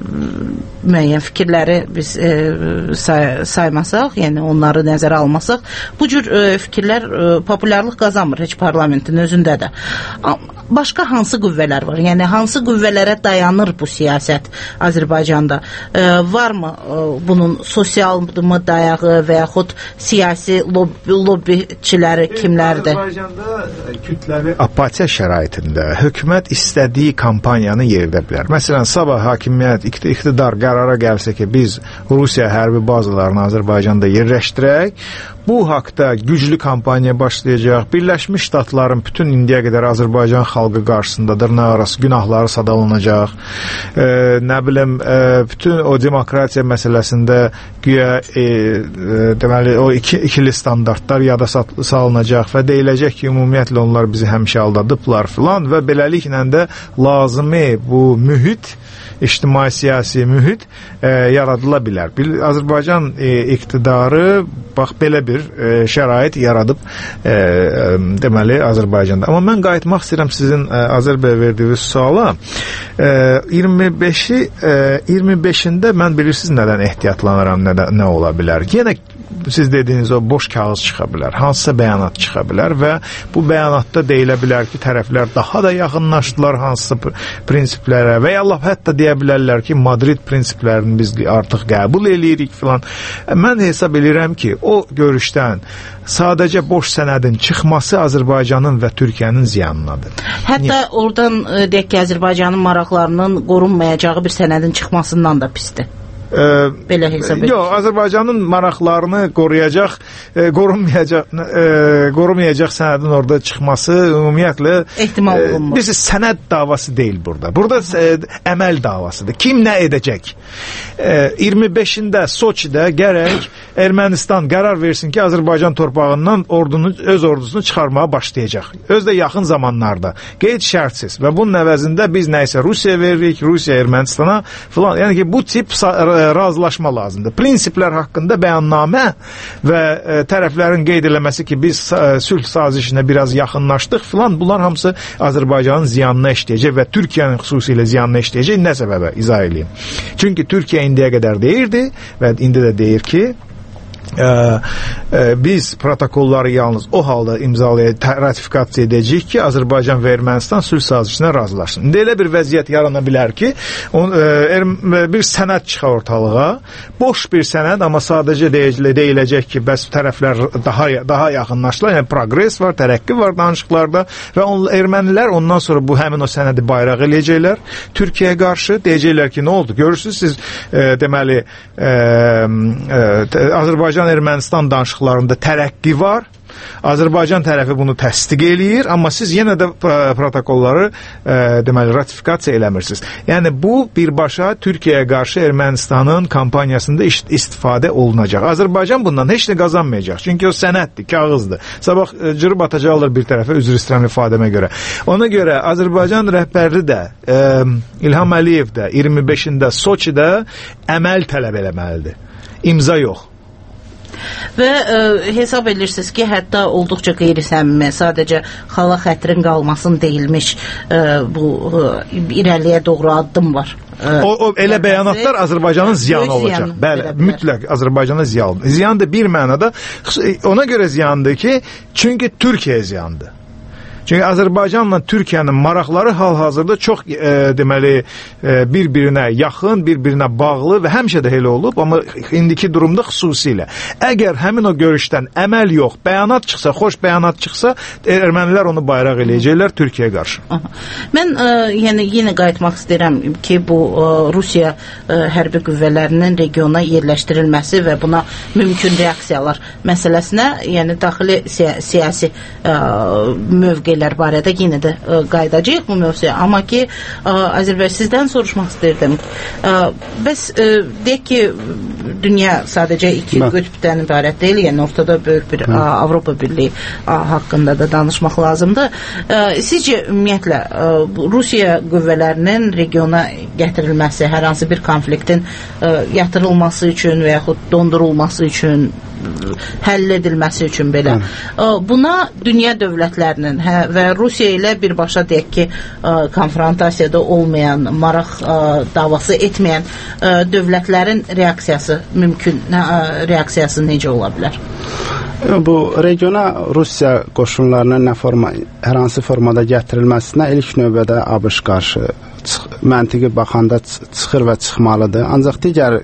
müəyyən fikirləri biz ə, say, saymasaq, yəni onları nəzərə almasaq, bu cür ə, fikirlər ə, populyarlıq qazanmır heç parlamentin özündə də. Başqa hansı qüvvələr var? Yəni hansı qüvvələrə dayanır bu siyasət Azərbaycanda? Ə, varmı ə, bunun sosial mı dayağı və yaxud siyasi lobbi, lobbiçiləri kimlərdir? Azərbaycanda kütləvi apatiya şəraitində hökumət istədiyi kampaniyanı yeridə bilər. Məsələn, sabah hakimiyyət, iqtidar qərara gəlsə ki, biz Rusiya hərbi bazalarını Azərbaycanda yerləşdirək, bu haqda güclü kampaniya başlayacaq. Birləşmiş Ştatların bütün indiyə qədər Azərbaycan xalqı qarşısında dırnaqarası günahları sadalanacaq. E, nə bilim, e, bütün o demokratiya məsələsində güya e, e, deməli o iki, ikili standartlar yada salınacaq və deyiləcək ki, ümumiyyətlə onlar bizi həmişə aldadıblar filan və beləliklə də lazımi bu mühit, ictimai-siyasi mühit e, yaradıla bilər. Bir, Azərbaycan e, iqtidarı bax belə bir e, şərait yaradıb e, e, deməli Azərbaycanda. Amma mən qayıtmaq istəyirəm sizin e, Azərbəy verdiyiniz suala. E, iyirmi beşi e, iyirmi beşində mən bilirsiniz nədən ehtiyatlanıram, nə, nə ola bilər. Yenə siz dediyiniz o boş kağız çıxa bilər, hansısa bəyanat çıxa bilər və bu bəyanatda deyilə bilər ki, tərəflər daha da yaxınlaşdılar hansısa prinsiplərə və ya Allah hətta deyə bilərlər ki, Madrid prinsiplərini biz artıq qəbul eləyirik filan. Mən hesab edirəm ki, o görüş görüşdən sadəcə boş sənədin çıxması Azərbaycanın və Türkiyənin ziyanınadır. Hətta Niyə? Oradan deyək ki, Azərbaycanın maraqlarının qorunmayacağı bir sənədin çıxmasından da pisdir. Ee, Belə hesab edir. Yox, Azərbaycanın maraqlarını qoruyacaq, e, qorunmayacaq, e, qorumayacaq sənədin orada çıxması ümumiyyətlə ehtimal olunmur. E, biz sənəd davası deyil burada. Burada e, əməl davasıdır. Kim nə edəcək? E, iyirmi beşində Soçidə gərək Ermənistan qərar versin ki, Azərbaycan torpağından ordunu, öz ordusunu çıxarmağa başlayacaq. Öz də yaxın zamanlarda. Qeyd şərtsiz. Və bunun əvəzində biz nəysə Rusiya veririk, Rusiya Ermənistana filan. Yəni ki, bu tip razılaşma lazımdır. Prinsiplər haqqında bəyannamə və e, tərəflərin qeyd eləməsi ki, biz e, sülh sazişinə biraz yaxınlaşdıq filan, bunlar hamısı Azərbaycanın ziyanına işləyəcək və Türkiyənin xüsusilə ziyanına işləyəcək. Nə səbəbə? İzah edeyim. Çünki Türkiyə indiyə qədər deyirdi və indi də deyir ki, Ə, ə, biz protokolları yalnız o halda imzalayıb ratifikasiya edəcəyik ki, Azərbaycan və Ermənistan sülh sazişinə razılaşsın. İndi elə bir vəziyyət yarana bilər ki, on, ə, er, bir sənəd çıxar ortalığa, boş bir sənəd, amma sadəcə deyilə, deyiləcək ki, bəs tərəflər daha daha yaxınlaşdılar, yəni progres var, tərəqqi var danışıqlarda və on, ermənilər ondan sonra bu həmin o sənədi bayraq eləyəcəklər Türkiyəyə qarşı, deyəcəklər ki, nə oldu? Görürsünüz siz ə, deməli ə, ə, Azərbaycan Ermənistan danışıqlarında tərəqqi var. Azərbaycan tərəfi bunu təsdiq eləyir, amma siz yenə də protokolları e, deməli ratifikasiya eləmirsiniz. Yəni bu birbaşa Türkiyəyə qarşı Ermənistanın kampaniyasında istifadə olunacaq. Azərbaycan bundan heç nə qazanmayacaq. Çünki o sənəddir, kağızdır. Sabah e, cırıb atacaqlar bir tərəfə, üzr istəyirəm ifadəmə görə. Ona görə Azərbaycan rəhbərliyi də e, İlham Əliyev də iyirmi beşində Soçidə əməl tələb eləməlidir. İmza yox. Və ə, hesab edirsiniz ki, hətta olduqca qeyri-səmimi, sadəcə xala xətrin qalmasın deyilmiş ə, bu ə, irəliyə doğru addım var. Ə, o, o elə bəyanatlar Azərbaycanın ziyanı olacaq. Ziyan, Bəli, mütləq Azərbaycana ziyan. Ziyandır bir mənada. Ona görə ziyandır ki, çünki Türkiyə ziyandır. Çünki Azərbaycanla Türkiyənin maraqları hal-hazırda çox e, deməli e, bir-birinə yaxın, bir-birinə bağlı və həmişə də elə olub, amma indiki durumda xüsusilə. Əgər həmin o görüşdən əməl yox, bəyanat çıxsa, xoş bəyanat çıxsa, ermənilər onu bayraq eləyəcəklər Türkiyəyə qarşı. Aha. Mən e, yəni yenə qayıtmaq istəyirəm ki, bu e, Rusiya e, hərbi qüvvələrinin regiona yerləşdirilməsi və buna mümkün reaksiyalar məsələsinə, yəni daxili siya siyasi e, mövqe barədə yenə də ə, qayıdacağıq bu mövzuya, amma ki ə, Azərbaycan sizdən soruşmaq istəyirdim. Ə, bəs ə, deyək ki, dünya sadəcə iki Bə. qütbdən ibarət deyil, yəni ortada böyük bir ə, Avropa Birliyi ə, haqqında da danışmaq lazımdır. Ə, sizcə ümumiyyətlə ə, Rusiya qüvvələrinin regiona gətirilməsi, hər hansı bir konfliktin ə, yatırılması üçün və yaxud dondurulması üçün, həll edilməsi üçün belə. Ə, buna dünya dövlətlərinin hə, və Rusiya ilə birbaşa deyək ki, ə, konfrontasiyada olmayan, maraq ə, davası etməyən ə, dövlətlərin reaksiyası mümkün, ə, reaksiyası necə ola bilər? Bu regiona Rusiya qoşunlarının nə forma, hər hansı formada gətirilməsinə ilk növbədə ABŞ qarşı çıx, məntiqi baxanda çıxır və çıxmalıdır. Ancaq digər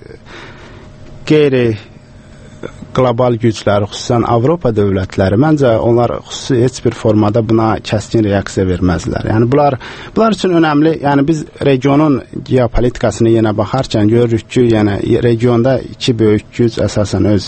qeyri qlobal güclər, xüsusən Avropa dövlətləri, məncə onlar xüsusi heç bir formada buna kəskin reaksiya verməzlər. Yəni bunlar bunlar üçün önəmli. Yəni biz regionun geopolitikasına yenə baxarkən görürük ki, yəni regionda iki böyük güc əsasən öz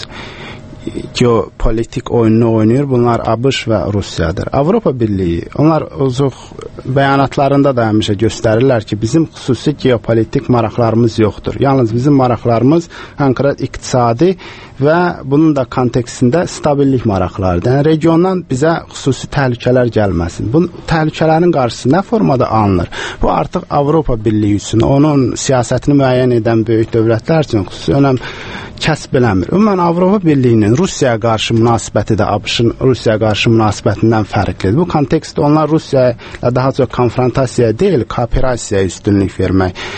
geopolitik oyununu oynayır. Bunlar ABŞ və Rusiyadır. Avropa Birliyi, onlar uzuq bəyanatlarında da həmişə göstərirlər ki, bizim xüsusi geopolitik maraqlarımız yoxdur. Yalnız bizim maraqlarımız konkret iqtisadi və bunun da kontekstində stabillik maraqlarıdır. Yəni regiondan bizə xüsusi təhlükələr gəlməsin. Bu təhlükələrin qarşısı nə formada alınır? Bu artıq Avropa Birliyi üçün, onun siyasətini müəyyən edən böyük dövlətlər üçün xüsusi önəm kəsb eləmir. Ümumən Avropa Birliyinin Rusiyaya qarşı münasibəti də ABŞ-ın Rusiyaya qarşı münasibətindən fərqlidir. Bu kontekstdə onlar Rusiya ilə daha çox konfrontasiya deyil, kooperasiyaya üstünlük vermək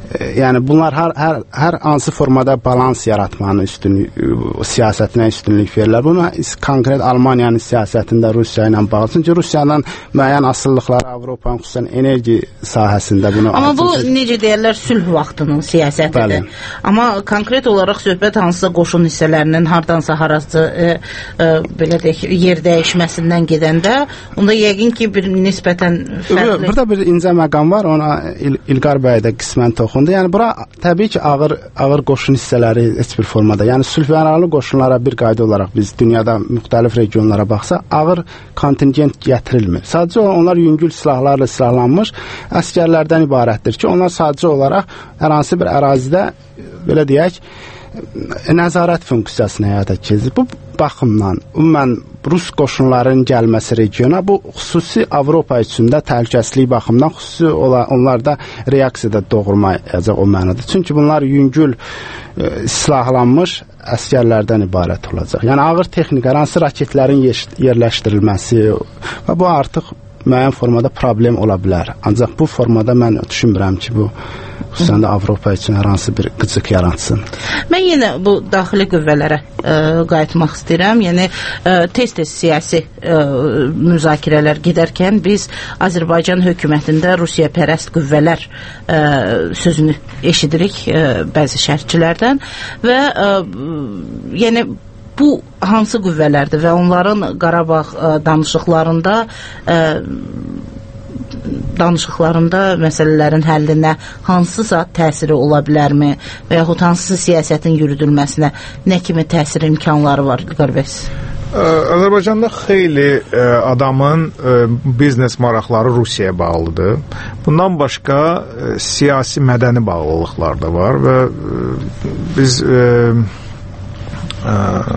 yəni bunlar hər hər hər hansı formada balans yaratmanın üstünlük siyasətinə üstünlük verirlər. Bunu konkret Almaniyanın siyasətində Rusiya ilə bağlı. Çünki Rusiyanın müəyyən asılılıqları Avropanın xüsusən enerji sahəsində bunu Amma bu necə deyirlər sülh vaxtının siyasətidir. Amma konkret olaraq söhbət hansısa qoşun hissələrinin hardansa harası e, e, belə deyək yer dəyişməsindən gedəndə onda yəqin ki bir nisbətən fərqli. Burada bir incə məqam var. Ona İl İlqar bəy də qismən toxundu. Yəni bura təbii ki ağır ağır qoşun hissələri heç bir formada. Yəni sülhməramlı qoşunlara bir qayda olaraq biz dünyada müxtəlif regionlara baxsa ağır kontingent gətirilmir. Sadəcə onlar yüngül silahlarla silahlanmış əsgərlərdən ibarətdir ki, onlar sadəcə olaraq hər hansı bir ərazidə belə deyək nəzarət funksiyasını həyata keçirir. Bu baxımdan ümumən Rus qoşunların gəlməsi regiona bu xüsusi Avropa üçün də təhlükəsizlik baxımından xüsusi ola, onlarda reaksiyada doğurmayacaq o mənada. Çünki bunlar yüngül e, silahlanmış əsgərlərdən ibarət olacaq. Yəni ağır texnika, hansı raketlərin yerləşdirilməsi və bu artıq müəyyən formada problem ola bilər. Ancaq bu formada mən düşünmürəm ki, bu xüsusən də Avropa üçün hər hansı bir qıcıq yaratsın. Mən yenə bu daxili qüvvələrə ə, qayıtmaq istəyirəm. Yəni ə, tez-tez siyasi ə, müzakirələr gedərkən biz Azərbaycan hökumətində Rusiya pərəst qüvvələr ə, sözünü eşidirik ə, bəzi şərhçilərdən və ə, yəni bu hansı qüvvələrdir və onların Qarabağ ə, danışıqlarında ə, danışıqlarında məsələlərin həllinə hansısa təsiri ola bilərmi və yaxud hansısa siyasətin yürüdülməsinə nə kimi təsir imkanları var İlqar bəy? Azərbaycanda xeyli ə, adamın ə, biznes maraqları Rusiyaya bağlıdır. Bundan başqa ə, siyasi mədəni bağlılıqlar da var və ə, biz ə, ə,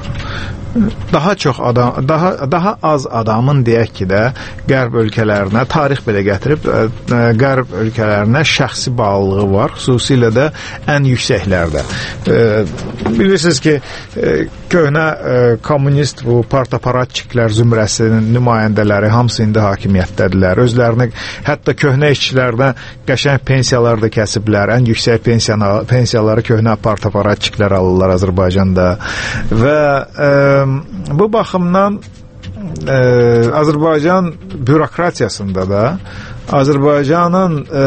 daha çox adam, daha daha az adamın deyək ki də qərb ölkələrinə tarix belə gətirib ə, qərb ölkələrinə şəxsi bağlılığı var, xüsusilə də ən yüksəklərdə. E, bilirsiniz ki, e, köhnə e, kommunist bu partaparatçiklər zümrəsinin nümayəndələri hamısı indi hakimiyyətdədirlər. Özlərini hətta köhnə işçilərdən qəşəng pensiyalar da kəsiblər. Ən yüksək pensiyaları, pensiyaları köhnə partaparatçiklər alırlar Azərbaycanda və e, bu baxımdan e, Azərbaycan bürokratiyasında da Azərbaycanın e,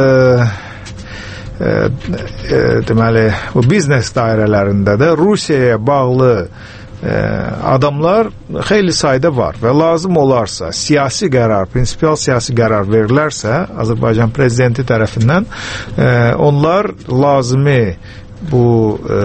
e, e, deməli bu biznes dairələrində də Rusiyaya bağlı e, adamlar xeyli sayda var və lazım olarsa siyasi qərar, prinsipial siyasi qərar verilərsə Azərbaycan prezidenti tərəfindən e, onlar lazımi bu e,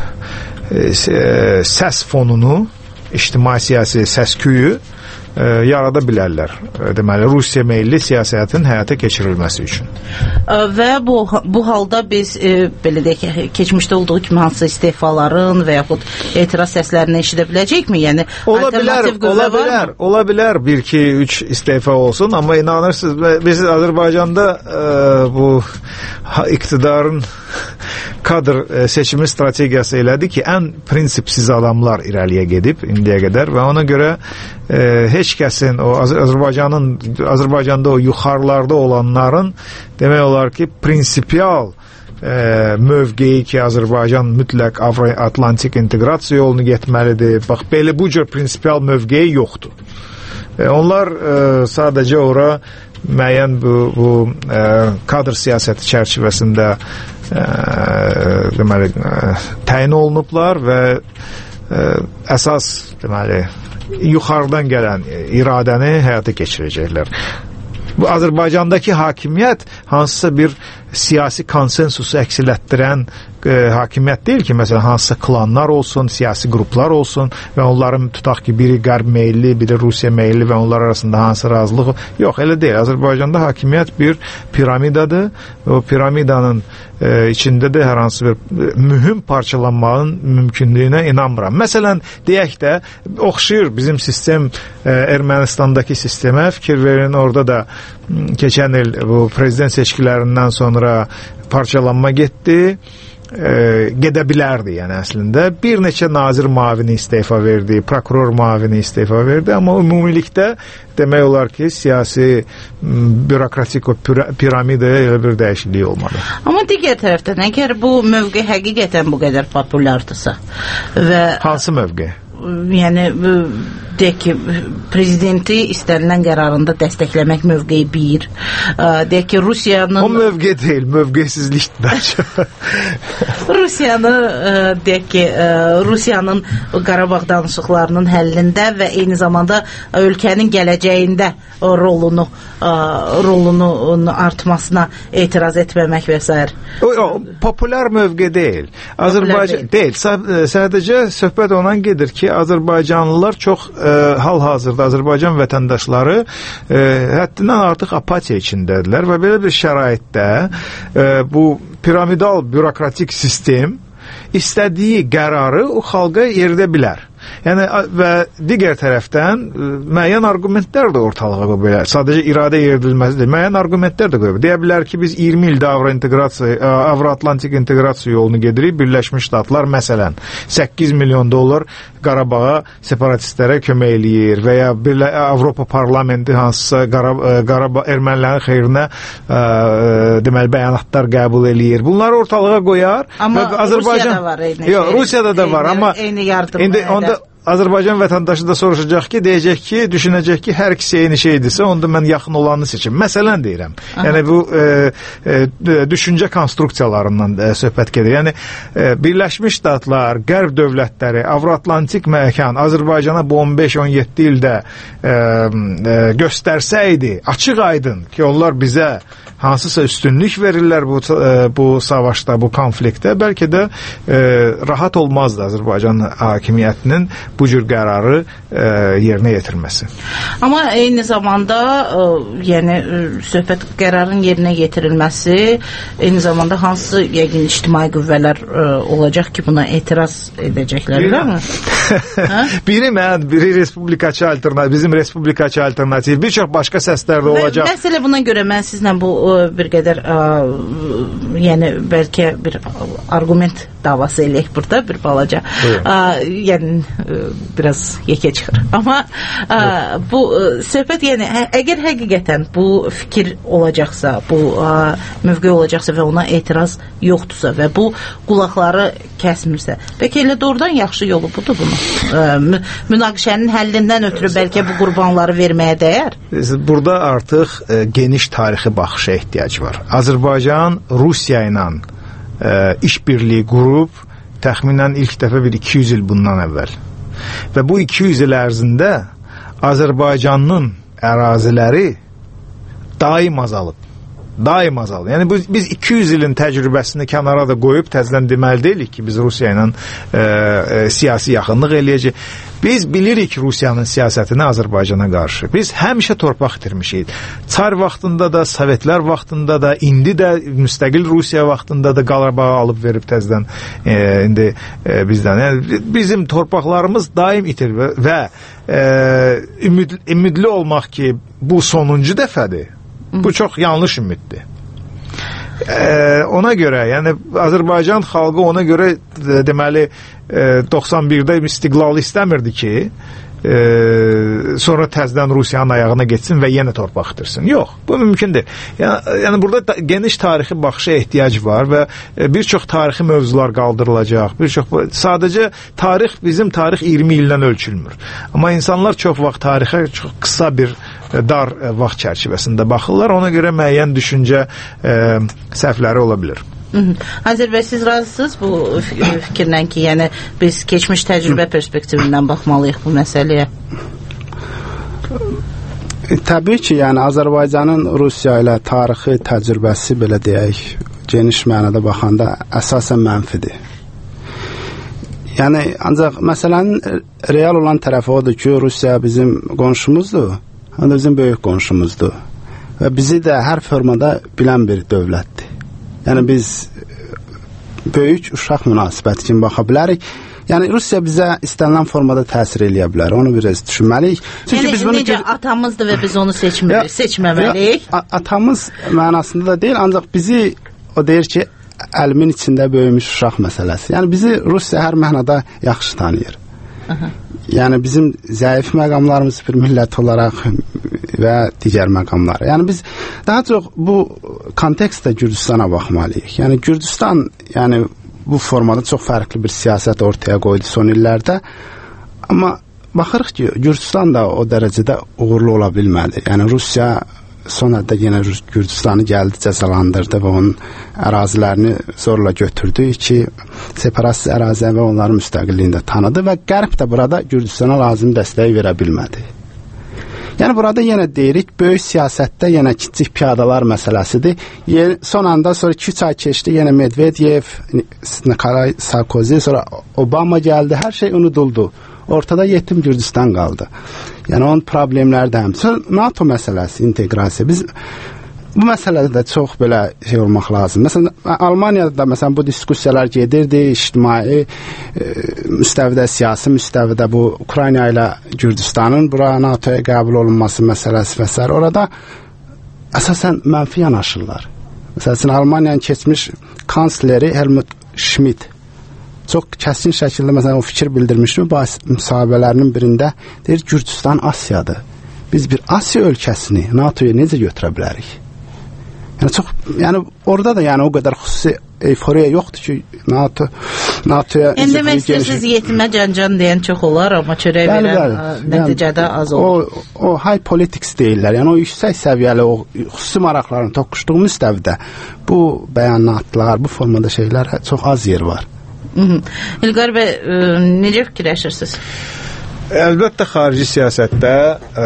e, səs fonunu ictimai siyasi səs-küyü e, yarada bilərlər. E, deməli, Rusiya meyilli siyasətin həyata keçirilməsi üçün. Və bu, bu halda biz e, belə deyək, keçmişdə olduğu kimi hansı istefaların və yaxud etiraz səslərini eşidə biləcəkmi? Yəni, ola bilər, ola bilər, ola bilər bir, iki, üç istefa olsun, amma inanırsınız, biz Azərbaycanda e, bu iqtidarın kadr e, seçimi strategiyası elədi ki, ən prinsipsiz adamlar irəliyə gedib indiyə qədər və ona görə e, heç kəsin o Azərbaycanın Azərbaycanda o yuxarılarda olanların demək olar ki, prinsipial e, mövqeyi ki, Azərbaycan mütləq Avro-Atlantik inteqrasiya yolunu getməlidir. Bax, belə bu cür prinsipial mövqeyi yoxdur. E, onlar e, sadəcə ora müəyyən bu, bu e, kadr siyasəti çərçivəsində e, deməli e, təyin olunublar və e, əsas deməli yuxarıdan gələn iradəni həyata keçirəcəklər. Bu Azərbaycandakı hakimiyyət hansısa bir siyasi konsensusu əksilətdirən e, hakimiyyət deyil ki, məsələn, hansısa klanlar olsun, siyasi qruplar olsun və onların tutaq ki, biri qərb meyilli, biri Rusiya meyilli və onlar arasında hansı razılıq. Yox, elə deyil. Azərbaycanda hakimiyyət bir piramidadır. O piramidanın e, içində də hər hansı bir e, mühüm parçalanmanın mümkünlüyünə inanmıram. Məsələn, deyək də, oxşayır bizim sistem e, Ermənistandakı sistemə. Fikir verin, orada da keçən il bu prezident seçkilərindən sonra parçalanma getdi e, gedə bilərdi, yəni əslində. Bir neçə nazir müavini istefa verdi, prokuror müavini istefa verdi, amma ümumilikdə demək olar ki, siyasi bürokratik o piramidaya elə bir dəyişiklik olmadı. Amma digər tərəfdən, əgər bu mövqe həqiqətən bu qədər populyardırsa və... Hansı mövqe? Yəni deyək ki, prezidenti istənilən qərarında dəstəkləmək mövqeyi bir. Deyək ki, Rusiyanın... O mövqe deyil, mövqesizlikdir bəlkə. Rusiyanı, deyək ki, Rusiyanın Qarabağ danışıqlarının həllində və eyni zamanda ölkənin gələcəyində rolunu rolunu artmasına etiraz etməmək və s. O, o, populyar mövqe deyil. Azərbaycan deyil. Sadəcə söhbət ondan gedir ki, Azərbaycanlılar çox e, hal-hazırda Azərbaycan vətəndaşları e, həddindən artıq apatiya içindədirlər və belə bir şəraitdə e, bu piramidal bürokratik sistem istədiyi qərarı o xalqa yeridə bilər. Yəni və digər tərəfdən müəyyən arqumentlər də ortalığa qoya bilər. Sadəcə iradə yeridilməsi deyil, müəyyən arqumentlər də qoya bilər. Deyə bilər ki, biz iyirmi ildə Avro-inteqrasiya, Avro-Atlantik inteqrasiya yolunu gedirik. Birləşmiş Ştatlar məsələn səkkiz milyon dollar Qarabağa separatistlərə kömək eləyir və ya Avropa parlamenti hansısa Qarabağ ermənilərin xeyrinə ə, deməli bəyanatlar qəbul eləyir. Bunları ortalığa qoyar. Amma Azərbaycan... Rusiyada var eyni Yox, şey. Rusiyada da var, eyni, amma eyni yardım. İndi onda Azərbaycan vətəndaşı da soruşacaq ki, deyəcək ki, düşünəcək ki, hər ikisi eyni şeydirsə, onda mən yaxın olanı seçim. Məsələn deyirəm. Aha. Yəni bu e, e, düşüncə konstruksiyalarından e, söhbət gedir. Yəni e, Birləşmiş Ştatlar, Qərb dövlətləri, Avro-Atlantik məkan Azərbaycana bu on beş on yeddi ildə e, e, göstərsəydi, açıq aydın ki, onlar bizə hansısa üstünlük verirlər bu bu savaşda, bu konfliktdə, bəlkə də e, rahat olmazdı Azərbaycan hakimiyyətinin bu cür qərarı e, yerinə yetirməsi. Amma eyni zamanda e, yəni söhbət qərarın yerinə yetirilməsi, eyni zamanda hansı yəqin ictimai qüvvələr e, olacaq ki, buna etiraz edəcəklər, deyilmi? Biri mən, biri respublikaçı alternativ, bizim respublikaçı alternativ, bir çox başqa səslər də olacaq. Və məsələ buna görə mən sizlə bu bir qədər ə, yəni bəlkə bir argument davası eləyək burada bir balaca. Ə, yəni ə, biraz yekə çıxır. Amma ə, bu ə, söhbət yəni hə, əgər həqiqətən bu fikir olacaqsa, bu ə, mövqe olacaqsa və ona etiraz yoxdursa və bu qulaqları kəsmirsə, bəlkə elə doğrudan yaxşı yolu budur bunu. Ə, münaqişənin həllindən ötürü bəlkə bu qurbanları verməyə dəyər. Burada artıq ə, geniş tarixi baxışa ehtiyac var. Azərbaycan Rusiya ilə e, işbirliyi qurub təxminən ilk dəfə bir iki yüz il bundan əvvəl. Və bu iki yüz il ərzində Azərbaycanın əraziləri daim azalıb. Daim azalıb. Yəni biz, biz iki yüz ilin təcrübəsini kənara da qoyub təzədən deməli deyilik ki, biz Rusiya ilə e, e, siyasi yaxınlıq eləyəcək. Biz bilirik Rusiyanın siyasətini Azərbaycana qarşı. Biz həmişə torpaq itirmişik. Çar vaxtında da, Sovetlər vaxtında da, indi də müstəqil Rusiya vaxtında da Qarabağı alıb verib təzədən e, indi e, bizdən. Yəni, bizim torpaqlarımız daim itir və, və e, ümid, ümidli olmaq ki, bu sonuncu dəfədir. Bu çox yanlış ümiddir. Ee, ona görə, yəni Azərbaycan xalqı ona görə e, deməli e, doxsan birdə istiqlal istəmirdi ki, e, sonra təzədən Rusiyanın ayağına geçsin və yenə torpaq itirsin. Yox, bu mümkündür. Yəni, yəni burada da, geniş tarixi baxışa ehtiyac var və e, bir çox tarixi mövzular qaldırılacaq. Bir çox sadəcə tarix bizim tarix iyirmi ildən ölçülmür. Amma insanlar çox vaxt tarixə çox qısa bir dar vaxt çərçivəsində baxırlar. Ona görə müəyyən düşüncə e, səhvləri ola bilər. Hazır bəy, siz razısınız bu fikirlə ki, yəni biz keçmiş təcrübə perspektivindən baxmalıyıq bu məsələyə? Təbii ki, yəni Azərbaycanın Rusiya ilə tarixi təcrübəsi, belə deyək, geniş mənada baxanda əsasən mənfidir. Yəni ancaq məsələnin real olan tərəfi odur ki, Rusiya bizim qonşumuzdur. Həm də bizim böyük qonşumuzdur və bizi də hər formada bilən bir dövlətdir. Yəni biz böyük uşaq münasibəti kimi baxa bilərik. Yəni Rusiya bizə istənilən formada təsir eləyə bilər. Onu biraz düşünməliyik. Çünki yəni, biz bunu necə atamızdır və biz onu seçmirik, seçməməliyik. Atamız mənasında da deyil, ancaq bizi o deyir ki, əlimin içində böyümüş uşaq məsələsi. Yəni bizi Rusiya hər mənada yaxşı tanıyır. Aha. Yəni bizim zəif məqamlarımız bir millət olaraq və digər məqamlar. Yəni biz daha çox bu kontekstdə Gürcüstana baxmalıyıq. Yəni Gürcüstan yəni bu formada çox fərqli bir siyasət ortaya qoydu son illərdə. Amma baxırıq ki, Gürcüstan da o dərəcədə uğurlu ola bilmədi. Yəni Rusiya son həddə yenə Gürcüstanı gəldi, cəzalandırdı və onun ərazilərini zorla götürdü ki, separatist əraziyə və onların müstəqilliyini də tanıdı və Qərb də burada Gürcüstana lazım dəstəyi verə bilmədi. Yəni burada yenə deyirik, böyük siyasətdə yenə kiçik piyadalar məsələsidir. Son anda sonra iki üç ay keçdi, yenə Medvedev, Nikolay Sarkozy, sonra Obama gəldi, hər şey unuduldu. Ortada yetim Gürcüstan qaldı. Yəni onun problemləri də həmçinin NATO məsələsi, inteqrasiya. Biz bu məsələdə də çox belə şey olmaq lazım. Məsələn, Almaniyada da məsələn bu diskussiyalar gedirdi, ictimai e, müstəvidə, siyasi müstəvidə bu Ukrayna ilə Gürcüstanın bura NATOya qəbul olunması məsələsi və s. Orada əsasən mənfi yanaşırlar. Məsələn, Almaniyanın keçmiş kansleri Helmut Schmidt çox kəsin şəkildə məsələn o fikir bildirmişdi müsahibələrinin birində. Deyir, Gürcüstan Asiyadır. Biz bir Asiya ölkəsini NATOya necə götürə bilərik? Yəni çox, yəni orada da yəni o qədər xüsusi euforiya yoxdur ki, NATO NATOya İndi mən istəsiz yetimə can-can deyən çox olar, amma çörək bəli, verən bəli, nəticədə yəni, az olur. O, o high politics deyirlər. Yəni o yüksək səviyyəli o xüsusi maraqların toqquşduğu müstəvidə bu bəyanatlar, bu formada şeylər çox az yer var. İlqar bəy, necə fikirləşirsiniz? Əlbəttə xarici siyasətdə ə,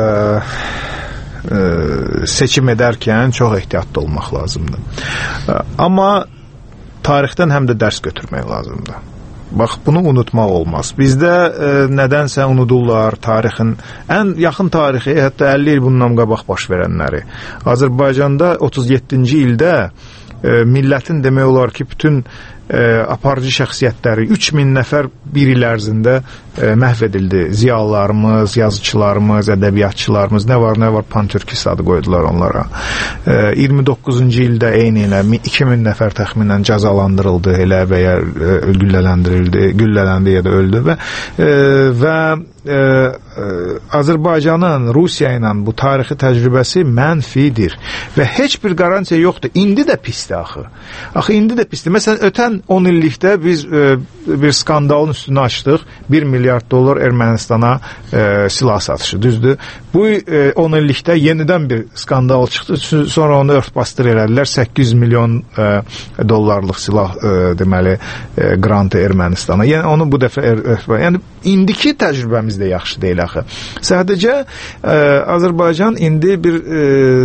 ə, seçim edərkən çox ehtiyatlı olmaq lazımdır. Ə, amma tarixdən həm də dərs götürmək lazımdır. Bax, bunu unutmaq olmaz. Bizdə ə, nədənsə unudurlar tarixin, ən yaxın tarixi, hətta əlli il bundan qabaq baş verənləri. Azərbaycanda otuz yeddinci ildə ə, millətin demək olar ki, bütün E, aparıcı şəxsiyyətləri üç min nəfər bir il ərzində e, məhv edildi. Ziyalılarımız, yazıçılarımız, ədəbiyyatçılarımız, nə var, nə var, Pantürkist adı qoydular onlara. E, iyirmi doqquzuncu ildə eyni ilə iki min nəfər təxminən cəzalandırıldı, elə və ya e, güllələndirildi, güllələndi ya da öldü və e, və e, e, Azərbaycanın Rusiya ilə bu tarixi təcrübəsi mənfidir və heç bir qarantiya yoxdur. İndi də pisdir axı. Axı indi də pisdir. Məsələn, ötən on illikdə biz e, bir skandalın üstünü açdıq. bir milyard dollar Ermənistana e, silah satışı, düzdür. Bu e, on illikdə yenidən bir skandal çıxdı. Sonra onu örtbasdır elədilər. səkkiz yüz milyon e, dollarlıq silah e, deməli e, grantı Ermənistana. Yəni onu bu dəfə er, er, yəni indiki təcrübəmiz də yaxşı deyil axı. Sadəcə e, Azərbaycan indi bir e,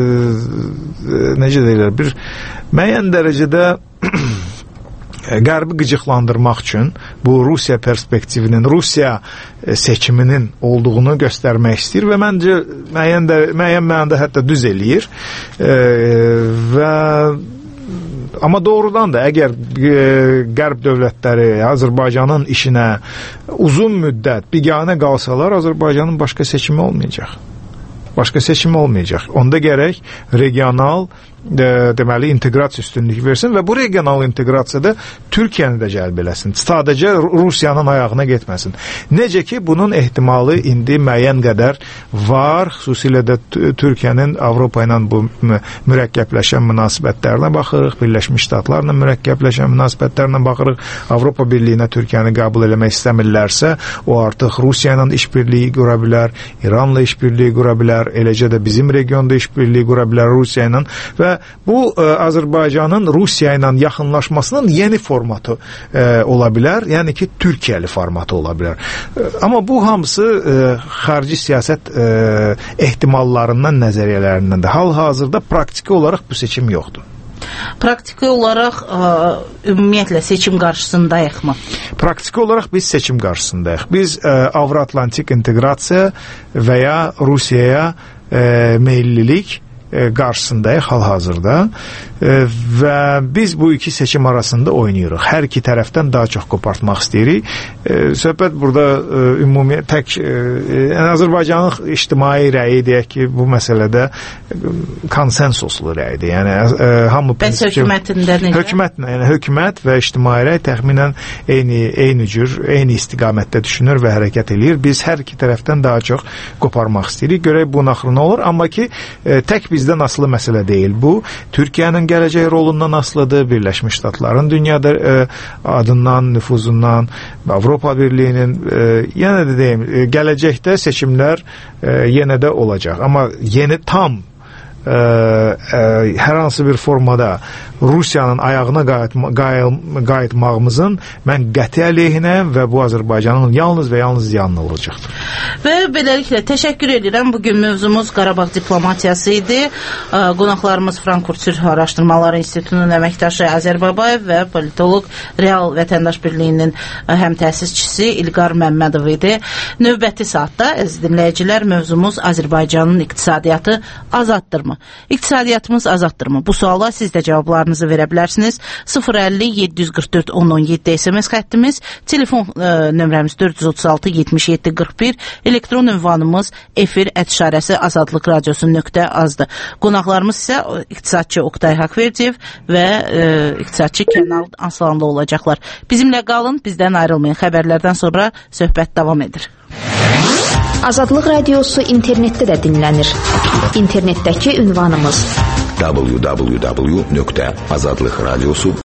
e, necə deyirlər, bir müəyyən dərəcədə Qərbi qıcıqlandırmaq üçün bu Rusiya perspektivinin, Rusiya seçiminin olduğunu göstərmək istəyir və məncə müəyyən, də, müəyyən mənada hətta düz eləyir e, və amma doğrudan da əgər e, Qərb dövlətləri Azərbaycanın işinə uzun müddət biganə qalsalar, Azərbaycanın başqa seçimi olmayacaq. Başqa seçim olmayacaq. Onda gərək regional de, deməli inteqrasiya üstünlük versin və bu regional inteqrasiyada Türkiyəni də cəlb eləsin. Sadəcə Rusiyanın ayağına getməsin. Necə ki, bunun ehtimalı indi müəyyən qədər var, xüsusilə də Türkiyənin Avropa ilə bu mürəkkəbləşən münasibətlərinə baxırıq, Birləşmiş Ştatlarla mürəkkəbləşən münasibətlərinə baxırıq. Avropa Birliyinə Türkiyəni qəbul eləmək istəmirlərsə, o artıq Rusiya ilə işbirliyi qura bilər, İranla işbirliyi qura bilər, eləcə də bizim regionda işbirliyi qura bilər Rusiya ilə və bu ə, Azərbaycanın Rusiya ilə yaxınlaşmasının yeni formatı ə, ola bilər, yəni ki, Türkiyəli formatı ola bilər. Ə, amma bu hamısı ə, xarici siyasət ə, ehtimallarından, nəzəriyyələrindən də. Hal-hazırda praktiki olaraq bu seçim yoxdur. Praktiki olaraq ə, ümumiyyətlə seçim qarşısındayıqmı? Praktiki olaraq biz seçim qarşısındayıq. Biz ə, Avro-Atlantik inteqrasiya və ya Rusiyaya ə, meyillilik e, qarşısındayıq hal-hazırda e, və biz bu iki seçim arasında oynayırıq. Hər iki tərəfdən daha çox qopartmaq istəyirik. E, söhbət burada e, ümumi tək e, Azərbaycanın ictimai rəyi deyək ki, bu məsələdə konsensuslu rəydir. Yəni e, hamı Bəs hökumətində necə? Hökumət, yəni hökumət və ictimai rəy təxminən eyni eyni cür, eyni istiqamətdə düşünür və hərəkət eləyir. Biz hər iki tərəfdən daha çox qoparmaq istəyirik. Görək bu naxırı nə olur, amma ki e, tək bizdən asılı məsələ deyil bu. Türkiyənin gələcək rolundan asılıdır, Birləşmiş Ştatların dünyada e, adından, nüfuzundan, Avropa Birliyinin e, yenə də deyim, e, gələcəkdə seçimlər e, yenə də olacaq. Amma yeni tam e, e, hər hansı bir formada Rusiyanın ayağına qayıtmağımızın mən qəti əleyhinəyəm və bu Azərbaycanın yalnız və yalnız ziyanlı olacaqdır. Və beləliklə təşəkkür edirəm. Bugün mövzumuz Qarabağ diplomatiyası idi. Qonaqlarımız Frankfurt Sülh Araşdırmaları İnstitutunun əməkdaşı Azər Babayev və politoloq Real Vətəndaş Birliyinin həm təsisçisi İlqar Məmmədov idi. Növbəti saatda əziz dinləyicilər, mövzumuz Azərbaycanın iqtisadiyyatı azaddırmı? İqtisadiyyatımız azaddırmı? Bu suala siz də cavablarınızı verə bilərsiniz. sıfır əlli yeddi yüz qırx dörd on on yeddi S M S xəttimiz, telefon e, nömrəmiz dörd yüz otuz altı yetmiş yeddi qırx bir, elektron ünvanımız efir ət işarəsi azadlıq radiosu nöqtə azdır. Qonaqlarımız isə iqtisadçı Oqtay Haqverdiyev və e, iqtisadçı Kənan Aslanlı olacaqlar. Bizimlə qalın, bizdən ayrılmayın. Xəbərlərdən sonra söhbət davam edir. Azadlıq radiosu internetdə də dinlənir. İnternetdəki ünvanımız w w w nöqtə azadlıq radiosu